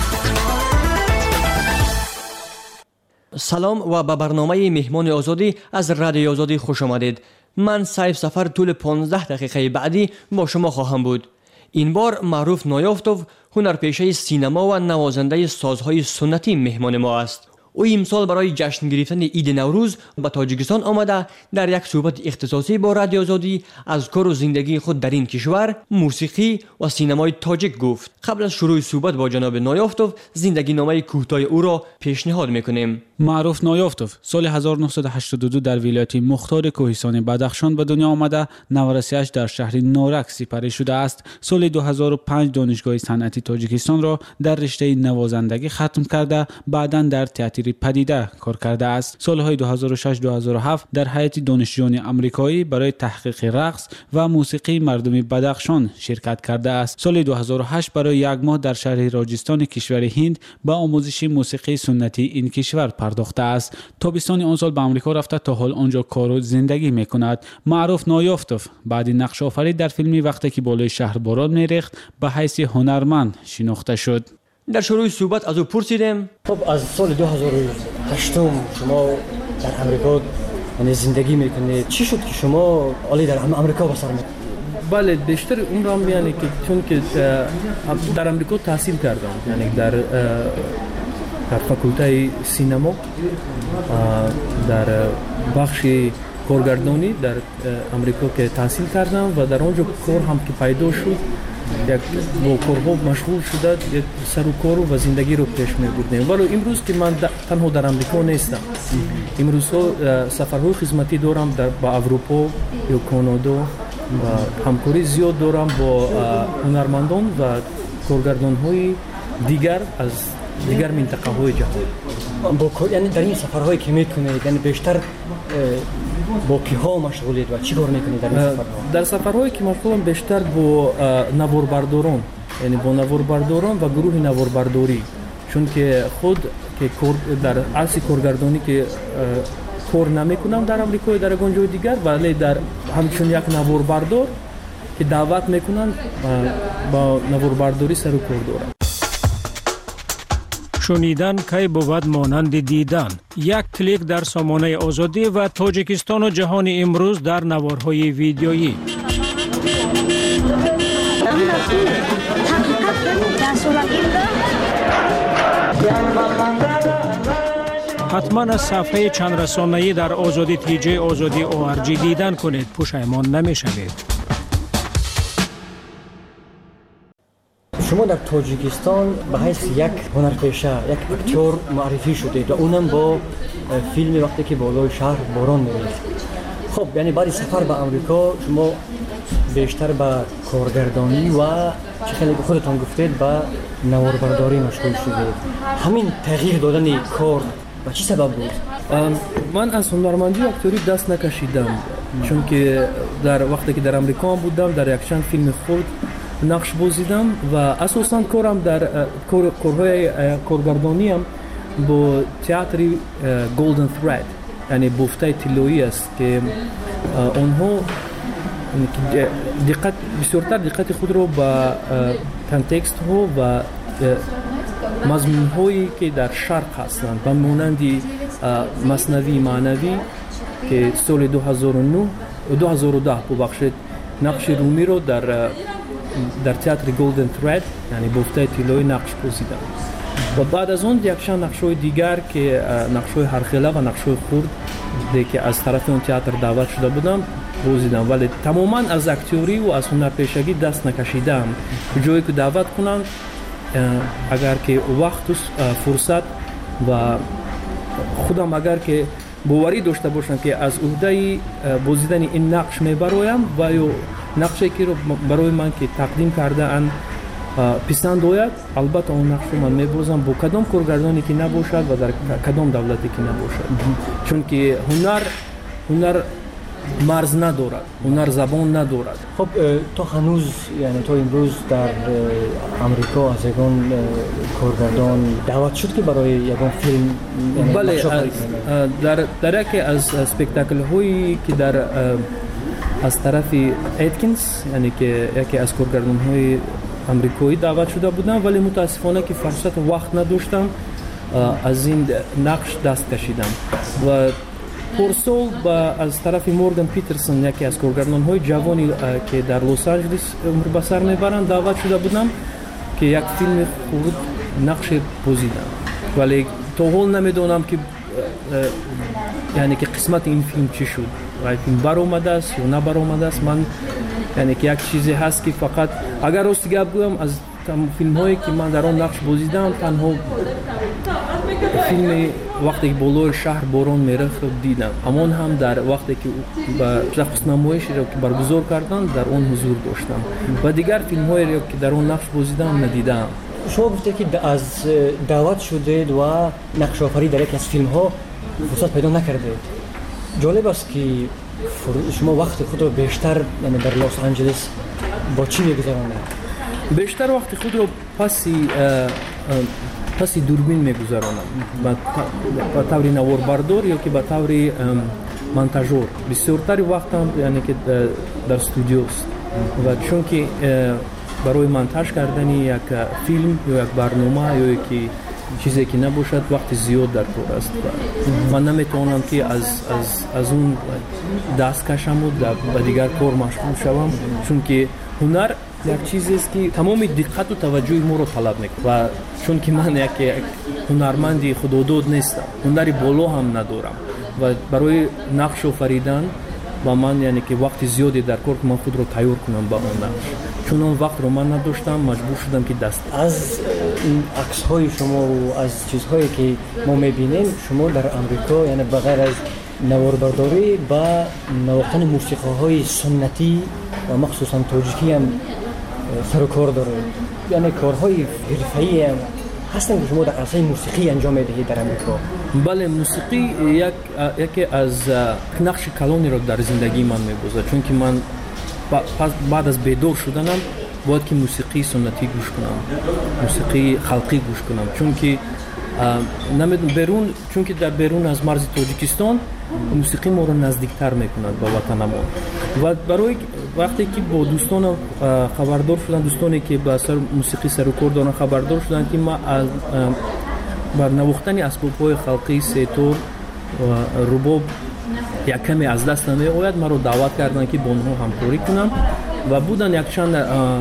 سلام و به برنامه مهمان آزادی از رادیو آزادی خوش آمدید. من سیف سفر طول پانزده دقیقه بعدی با شما خواهم بود. این بار معروف نایافتوف، هنرپیشه سینما و نوازنده سازهای سنتی مهمان ما است. او امسال برای جشن گرفتن عید نوروز به تاجیکستان آمده در یک صحبت اختصاصی با رادیو آزادی از کار و زندگی خود در این کشور، موسیقی و سینمای تاجیک گفت. قبل از شروع صحبت با جناب نایافتوف زندگی نامه کوتاه او را پیشنهاد میکنیم. معروف نایافتوف سال هزار و نهصد و هشتاد و دو در ولایت مختار کوهستان بدخشان به دنیا آمده. نورسیش در شهر نورک سپری شده است. سال دو هزار و پنج دانشگاه صنعتی تاجیکستان را در رشته نوازندگی ختم کرده، بعداً در تئاتر پدیده کار کرده است. سالهای دو هزار و شش دو هزار و هفت در هیئت دانشجویان آمریکایی برای تحقیق رقص و موسیقی مردمی بدخشان شرکت کرده است. سال دو هزار و هشت برای یک ماه در شهر راجستان کشور هند به آموزش موسیقی سنتی این کشور پرداخته است. تابستان آن سال به آمریکا رفته تا حال آنجا کار و زندگی میکند. معروف نایافتوف بعد نقش آفرید در فیلمی وقتی که بالای شهر باران میریخت به حیث هنرمند شناخته شد. در شروع صحبت از او پرسیدم خب از سال دو هزار و هشت شما در آمریکا یعنی زندگی میکنید، چی شد که شما علی در آمریکا بسر میکنید؟ بله بیشتر عمرم یعنی که چون که در آمریکا تحصیل کردم، یعنی در در فاکولته سینما در بخش کارگردانی در آمریکا که تحصیل کردم و در آنجا کار هم که پیدا شد یک با کارها مشغول شده، یک سر و کار و زندگی رو پیش می‌بردیم. ولی امروز که من تنها در آمریکا نیستم، امروز سفرهای خدمتی دارم در با اروپا یا کانادا و همکاری زیاد دارم با هنرمندان و کارگردان‌های دیگر از دیگر منطقه‌های جهان. با یعنی در این سفرهایی که می‌کنید یعنی بیشتر با کیها مشغولید و چی کار میکنید در این سفرها؟ در سفرهایی که مشغولم بیشتر با نواربرداران، یعنی با نواربرداران و گروه نواربرداری، چون که خود که در عرصه کارگردانی که کار نمیکنم در آمریکا در گنجای دیگر، ولی در همچون یک نواربردار که دعوت میکنن با نواربرداری سر و کار دارم. شنیدن کی بود مانند دیدن. یک کلیک در سامانه آزادی و تاجیکستان و جهان امروز در نوارهای ویدیویی. حتما از صفحه چند رسانه‌ای در آزادی تی جی آزادی او آر جی دیدن کنید، پشیمان نمی‌شوید. شما در تاجیکستان به حیث یک هنرپیشه، یک اکتور معرفی شدید و اونم با فیلم وقتی که بالای شهر باران میریخت. خب یعنی بعد سفر به آمریکا شما بیشتر به کارگردانی و چه خیلی خودتان گفتید به نواربرداری مشغول شدید. همین تغییر دادن کار و چی سبب بود؟ من از هنرمندی اکتوری دست نکشیدم، چون که در وقتی که در آمریکا بودم در یک چند فیلم خود نقش بازیدم و اساساً کارم در کارهای کارگردانی هم با تئاتر گلدن ثرد، یعنی بافته طلایی است که آنها دقت بسیارتر دقت خود را به کانتکست ها و مضمون هایی که در شرق هستند به مانند مثنوی معنوی که سال دو هزار و نه دو هزار و ده ببخشید نقش رومی رو در در تئاتر گلدن ثرد یعنی بافته طلایی نقش بازیدم. و بعد از اون یک چند نقش‌های دیگر که نقش‌های هرخیله و نقش‌های خرد که از طرف اون تئاتر دعوت شده بودم بازیدم، ولی تماما از اکتوری و از هنرپیشگی دست نکشیدم. جایی که دعوت کنن اگر که وقت و فرصت و خودم اگر که باوری داشته باشم که از عهده بازیدن این نقش میبرایم و یا نقشی که رو برای من که تقدیم کرده ان پسند آید، البته اون نقش رو من میبازم با کدام کارگردانی که نباشد و در کدام دولتی که نباشد، چون که هنر هنر مرز ندارد، هنر زبان ندارد. خب تو هنوز یعنی تو امروز در امریکا از یگان کارگردان دعوت شد که برای یگان فیلم یعنی بله در در یکی از اسپکتاکل هایی که در از طرف ایتکینز یعنی که یکی از کارگردان های امریکایی دعوت شده بودم، ولی متاسفانه که فرصت وقت نداشتم از این نقش دست کشیدم و پرسول با از طرف مورگان پیترسون یکی از کارگردان های جوانی که در لس آنجلس عمر به سر میبرند دعوت شده بودم که یک فیلم خود نقش بازیدم، ولی تا حال نمیدونم که یعنی که قسمت این فیلم چی شد و فیلم برآمده است یا نه برآمده است. من یعنی که یک چیزی هست که فقط اگر راست گپ بگویم از فیلم هایی که من در آن نقش بازیدم تنها فیلم وقتی که بالای شهر باران میره دیدم، اما هم در وقتی که با شخص نمایشی را که برگزار کردن در اون حضور داشتم و دیگر فیلم هایی را که در اون نقش بازیدم ندیدم. شما گفتید که از دعوت شدید و نقش آفرینی در یک از فیلم ها فرصت پیدا نکردید. جالب است که شما وقت خود را بیشتر یعنی در لس آنجلس با چی میگذرانید؟ بیشتر وقت خود را پسی پسی دوربین میگذرانم با طوری نواربردار یا که با طوری مونتاژور. بسیارتر وقتم یعنی که در استودیوست و چون که برای مونتاژ کردن یک فیلم یا یک برنامه یا یک چیزی که نباشد وقت زیاد در کار است. من نمیتونم که از از از اون دست کشم و به دیگر کار مشغول شوم، چون که هنر یک چیزی است که تمام دقت و توجه ما رو طلب میکنه و چون که من یک هنرمندی خودآزاد نیستم، هنری بالا هم ندارم و برای نقش آفریدن و من یعنی که وقت زیادی در کار که من خود رو تیار کنم با اون نقش، چون اون وقت رو من نداشتم مجبور شدم که دست از این عکس های شما و از چیزهایی که ما میبینیم شما در امریکا یعنی بغیر از نواربرداری با نواختن موسیقی های سنتی و مخصوصا تاجیکی هم سر و کار داره، یعنی کارهای حرفه‌ای هم هستن که شما در عرصه موسیقی انجام میدهید در امریکا. بله، موسیقی یک یکی از نقش کلانی را در زندگی من می‌بازد، چون که من بعد از بیدار شدنم باید که موسیقی سنتی گوش کنم، موسیقی خلقی گوش کنم، چون که نمیدونم بیرون، چون که در بیرون از مرز تاجیکستان موسیقی ما رو نزدیکتر میکند به وطنمون و برای وقتی که با دوستان خبردار شدن، دوستانی که با سر موسیقی سر و کار دارن خبردار شدن که ما از بر نواختن اسباب‌های خلقی سیتور و رباب یک کمی از دست نمی آید، ما رو دعوت کردن که با اونها همکاری کنم و بودن یک چند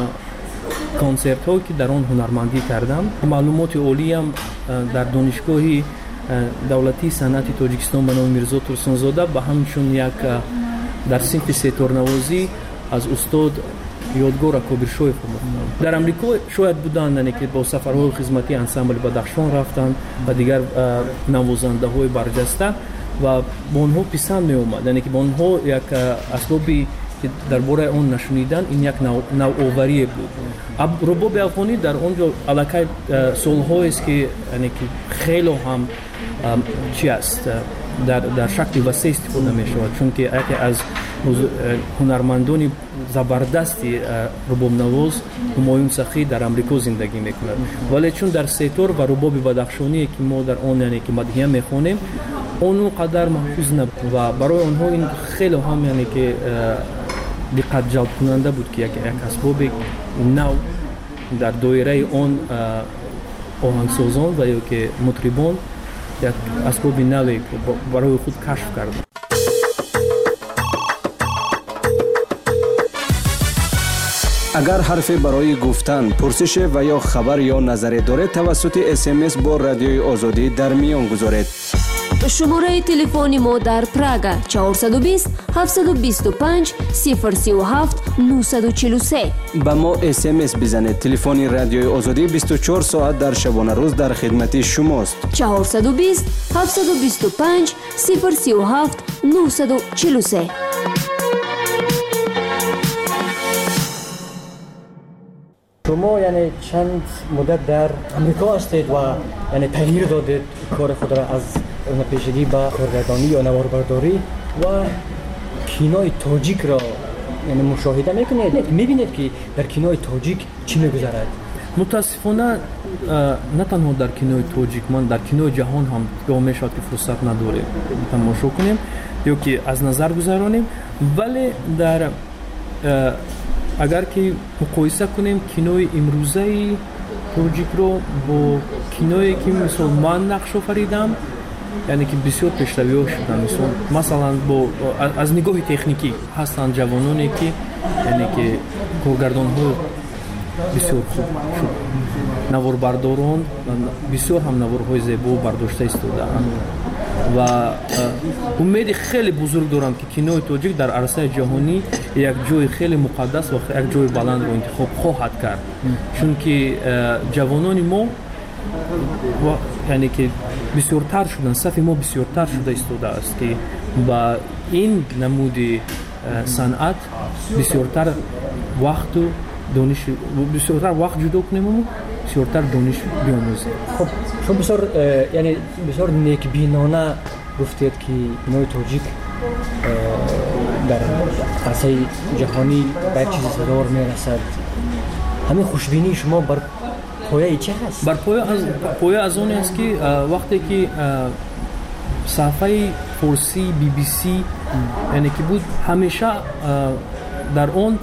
کنسرت ها که در آن هنرمندی کردم. معلومات عالی هم در دانشگاهی دولتی صنعتی تاجیکستان به نام میرزا ترسونزاده و همچون یک در صنف سیتور نوازی از استاد یادگار کابرشویف آموختم. در امریکا شاید بودن یعنی که با سفرهای خدمتی انسامبل بدخشان رفتن و دیگر نوازنده های برجسته و با اونها پسند می اومد، یعنی که با اونها یک اسبابی که درباره اون نشونیدن این یک نوآوری بود. رباب افغانی در اونجا علاقه سال‌هایی است که یعنی که خیلی هم چی است در در شکل وسیع استفاده می شود، چون که یکی از هنرمندان زبردستی رباب نواز همایون سخی در امریکا زندگی می کند، ولی چون در سیتور و رباب بدخشانی که ما در اون یعنی که مدحیه می خوانیم اون قدر محفوظ نبود و برای اونها این خیلی هم یعنی که دقت جلب کننده بود که یک اسباب نو در دایره اون آهنگسازان و یا که مطربان یک اسباب نوی برای خود کشف کردند. агар ҳарфе барои гуфтан пурсише ва ё хабар ё назаре доред тавассути смс бо радиои озодӣ дар миён гузоред. шумораи телефони мо дар Прага чаҳорсад и бист ҳафтсад и бисту панҷ сифр сию ҳафт нӯҳсад и чилу се. ба мо смс бизанед. телефони радиои озодӣ бисту чор соат дар шабонарӯз дар хидмати шумост. чаҳорсад и бист ҳафтсад и бисту панҷ сифр сию ҳафт нӯҳсад и чилу се. شما یعنی چند مدت در امریکا هستید و یعنی تغییر دادید کار خود را از پیشگی به کارگردانی یا نواربرداری و کینوی تاجیک را یعنی مشاهده میکنید، میبینید که در کینوی تاجیک چی میگذرد؟ متاسفانه نه تنها در کینوی تاجیک، من در کینوی جهان هم گاه میشود که فرصت نداریم تماشا کنیم یا که از نظر گذرانیم، ولی در اگر که مقایسه کنیم کینوی امروزه تاجیک رو با کینویی که مثلا من نقش آفریدم، یعنی که بسیار پیشروی ها شدن. مثلا مثلا با از نگاه تکنیکی هستند جوانانی که یعنی که کارگردان ها بسیار خوب شد، نواربرداران بسیار هم نوارهای زیبا برداشته ایستاده‌اند و امید خیلی بزرگ دارم که کینوی تاجیک در عرصه جهانی یک جای خیلی مقدس و یک جای بلند رو انتخاب خواهد کرد، چون که جوانان ما یعنی که بسیارتر شدن، صف ما بسیارتر شده ایستاده است که با این نمود صنعت بسیارتر وقت و دانش بسیارتر وقت جدا کنیم و بسیارتر دانش بیاموزیم. خب شما بسیار یعنی بسیار نیکبینانه گفتید که کینوی تاجیک در عرصه جهانی به یک چیز صدار میرسد. همین خوشبینی شما بر پایه چه هست؟ بر پایه از پایه از اون است که وقتی که صفحه فارسی بی بی سی یعنی که بود همیشه در اون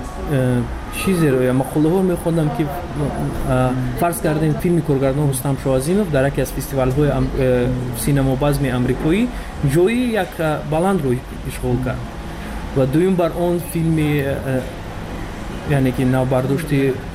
چیزی رو یا مقاله ها میخوندم که فرض کردیم فیلم کارگردان رستم شاه‌عظیمov در یکی از فستیوال های سینما بزم امریکایی جایی یک بلند رو اشغال کرد و دویم بر اون فیلم یعنی که نوبرداشت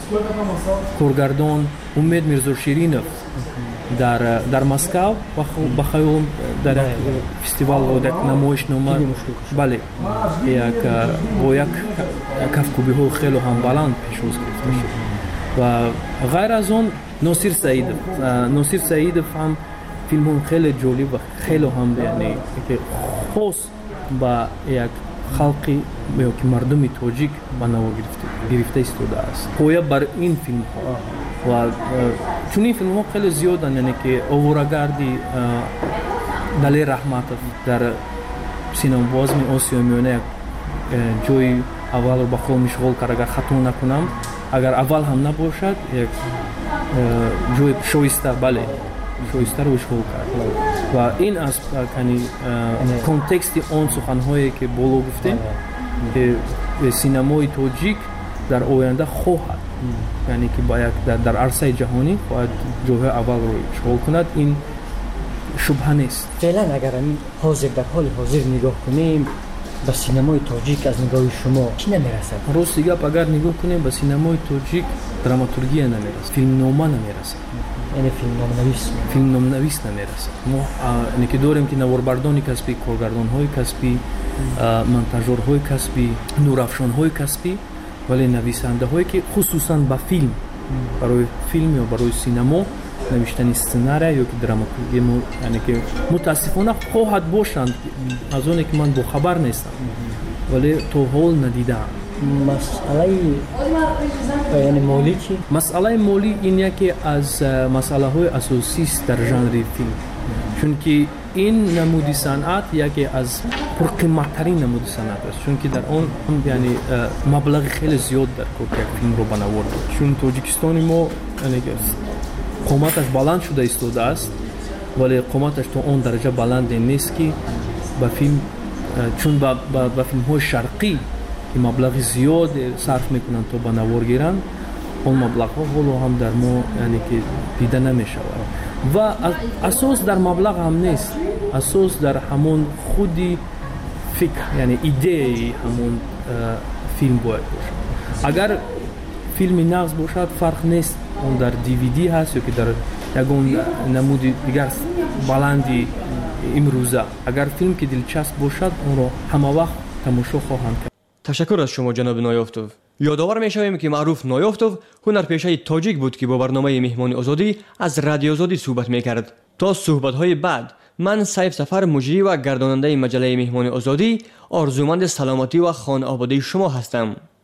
کارگردان امید میرزا شیرینوف در در مسکو با خیال در فستیوال و در نمایش نامه بله یک با یک کفکوبی ها خیلی هم بلند پیشروز گرفته شد و غیر از اون ناصر سعیدов ناصر سعیدов هم فیلم هم خیلی جالب و خیلی هم یعنی که خاص با یک خلقی یا که مردم تاجیک به نوا گرفته گرفته ایستاده است. پایه بر این فیلم ها و چون این فیلم ها خیلی زیادن، یعنی که آواره‌گردی دلی رحمتوف در سینما بازم آسیا میانه جای اول رو با خودم اشغال کرد. اگر خطا نکنم اگر اول هم نباشد یک جای شایسته بله شایسته رو اشغال کرد و این از کنی کنتکست آن سخن‌هایی که بالا گفتیم که سینمای تاجیک در آینده خواهد یعنی که باید در, در عرصه جهانی باید جای اول رو اشغال کند، این شبهه نیست. فعلا اگر این حاضر در حال حاضر نگاه کنیم به سینمای تاجیک از نگاه شما چی نمیرسد؟ راست دیگه اگر نگاه کنیم به سینمای تاجیک دراماتورگی نمیرسد، فیلم نامه نمیرسد، یعنی فیلم نام‌نویس فیلم نام‌نویس نمیرسد. ما یعنی که داریم که نواربردان کسبی، کارگردان‌های کسبی، مونتاژورهای کسبی، نورافشان‌های کسبی، ولی نویسنده‌هایی که خصوصاً با فیلم برای فیلم یا برای سینما نوشتن سناریو یا که دراماتورگی یعنی که متاسفانه خواهد باشند از اون که من با خبر نیستم ولی تو حال ندیدم. مسئله یعنی مالی چی؟ مسئله مالی این یکی از مسئله های اساسی است در ژانر فیلم، چون که این نمودی صنعت یکی از پرقیمت‌ترین نمودی صنعت است، چون که در آن یعنی مبلغ خیلی زیاد در کار یک فیلم رو بنوارد. چون تاجیکستان ما یعنی قیمتش بلند شده ایستاده است ولی قیمتش تو اون درجه بلند نیست که با فیلم چون با با فیلم‌های شرقی که مبلغ زیاد صرف میکنن تا به نوار گیرن، اون مبلغ ها ولو هم در ما یعنی که دیده نمیشود و اساس در مبلغ هم نیست، اساس در همون خودی فکر یعنی ایده همون فیلم باید باشه. اگر فیلم نقص باشد فرق نیست اون در دیویدی هست یا که در یگون نمود دیگر بلندی امروزه. اگر فیلم که دلچسب باشد اون رو همه وقت تماشا خواهم کرد. تشکر از شما جناب نایافتوف. یادآور می‌شویم که معروف نایافتوف هنرپیشه تاجیک بود که با برنامه مهمان آزادی از رادیو آزادی صحبت می‌کرد. تا صحبت‌های بعد من سیف سفر مجری و گرداننده مجله مهمان آزادی آرزومند سلامتی و خانه آبادی شما هستم.